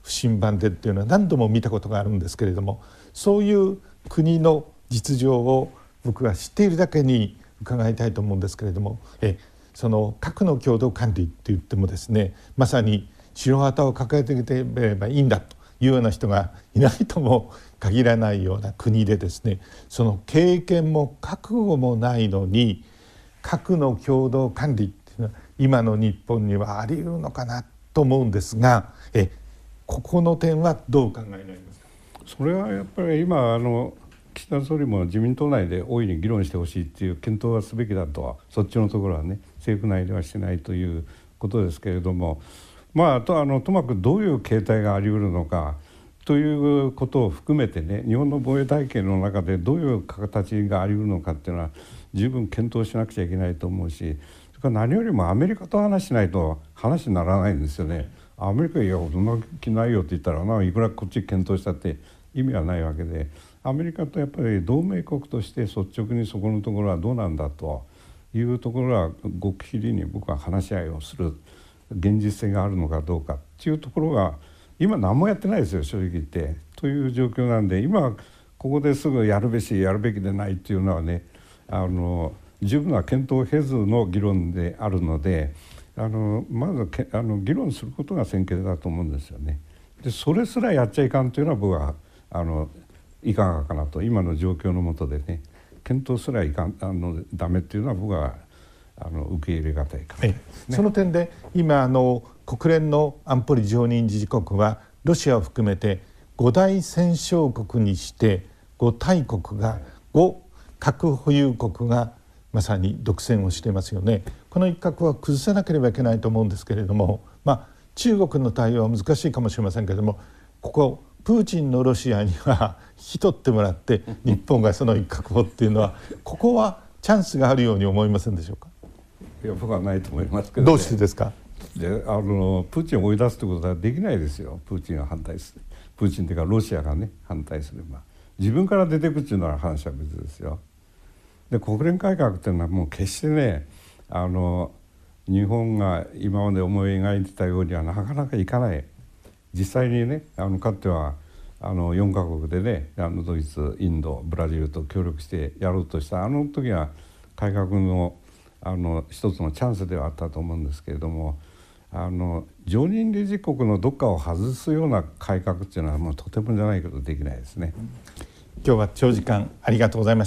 不審版でっていうのは何度も見たことがあるんですけれども、そういう国の実情を僕は知っているだけに伺いたいと思うんですけれども、その核の共同管理って言ってもですね、まさに白旗を掲げていればいいんだというような人がいないとも限らないような国でですね、その経験も覚悟もないのに核の共同管理っていうのは今の日本にはあり得るのかなと思うんですが、ここの点はどうお考えになりますか。 それはやっぱり今岸田総理も自民党内で大いに議論してほしいっていう検討はすべきだとは、そっちのところはね政府内ではしてないということですけれども、ともかくどういう形態があり得るのかということを含めてね、日本の防衛体系の中でどういう形があり得るのかっていうのは十分検討しなくちゃいけないと思うし、それから何よりもアメリカと話しないと話にならないんですよね。アメリカいやそんな気ないよって言ったらいくらこっち検討したって意味はないわけで、アメリカとやっぱり同盟国として率直にそこのところはどうなんだというところは極秘裏に僕は話し合いをする現実性があるのかどうかっていうところが今何もやってないですよ正直言ってという状況なんで、今ここですぐやるべしやるべきでないっていうのはね、十分な検討を経ずの議論であるので、まず議論することが先決だと思うんですよね。でそれすらやっちゃいかんというのは僕はいかがかなと、今の状況の下でね検討すらいかんダメっていうのは僕は受け入れがたいかな、 その点で今国連の安保理常任理事国はロシアを含めて5大戦勝国にして5大国が5核保有国がまさに独占をしていますよね。この一角は崩さなければいけないと思うんですけれども、中国の対応は難しいかもしれませんけれども、ここプーチンのロシアには引き取ってもらって日本がその一角をっていうのはここはチャンスがあるように思いませんでしょうか。 いや僕はないと思いますけど、 どうしてですか。 でプーチンを追い出すということはできないですよ。プーチンが反対する、プーチンというかロシアがね反対すれば自分から出てくっていうのは話は別ですよ。で国連改革っていうのはもう決してね日本が今まで思い描いてたようにはなかなかいかない。実際にねかつては4カ国でねドイツインドブラジルと協力してやろうとした時は改革の一つのチャンスではあったと思うんですけれども、常任理事国のどっかを外すような改革っていうのはもうとてもじゃないけどできないですね。 今日は長時間ありがとうございました。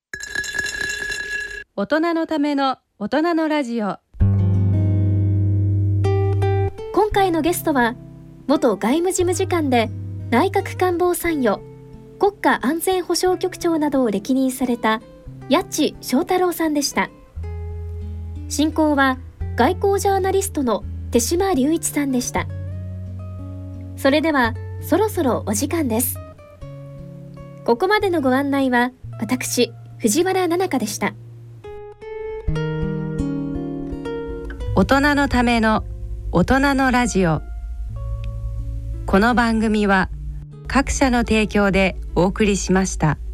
大人のための大人のラジオ。 今回のゲストは元外務事務次官で内閣官房参与国家安全保障局長などを歴任された八地翔太郎さんでした。進行は外交ジャーナリストの手島隆一さんでした。それではそろそろお時間です。ここまでのご案内は私藤原奈々香でした。 大人のための大人のラジオ。この番組は各社の提供でお送りしました。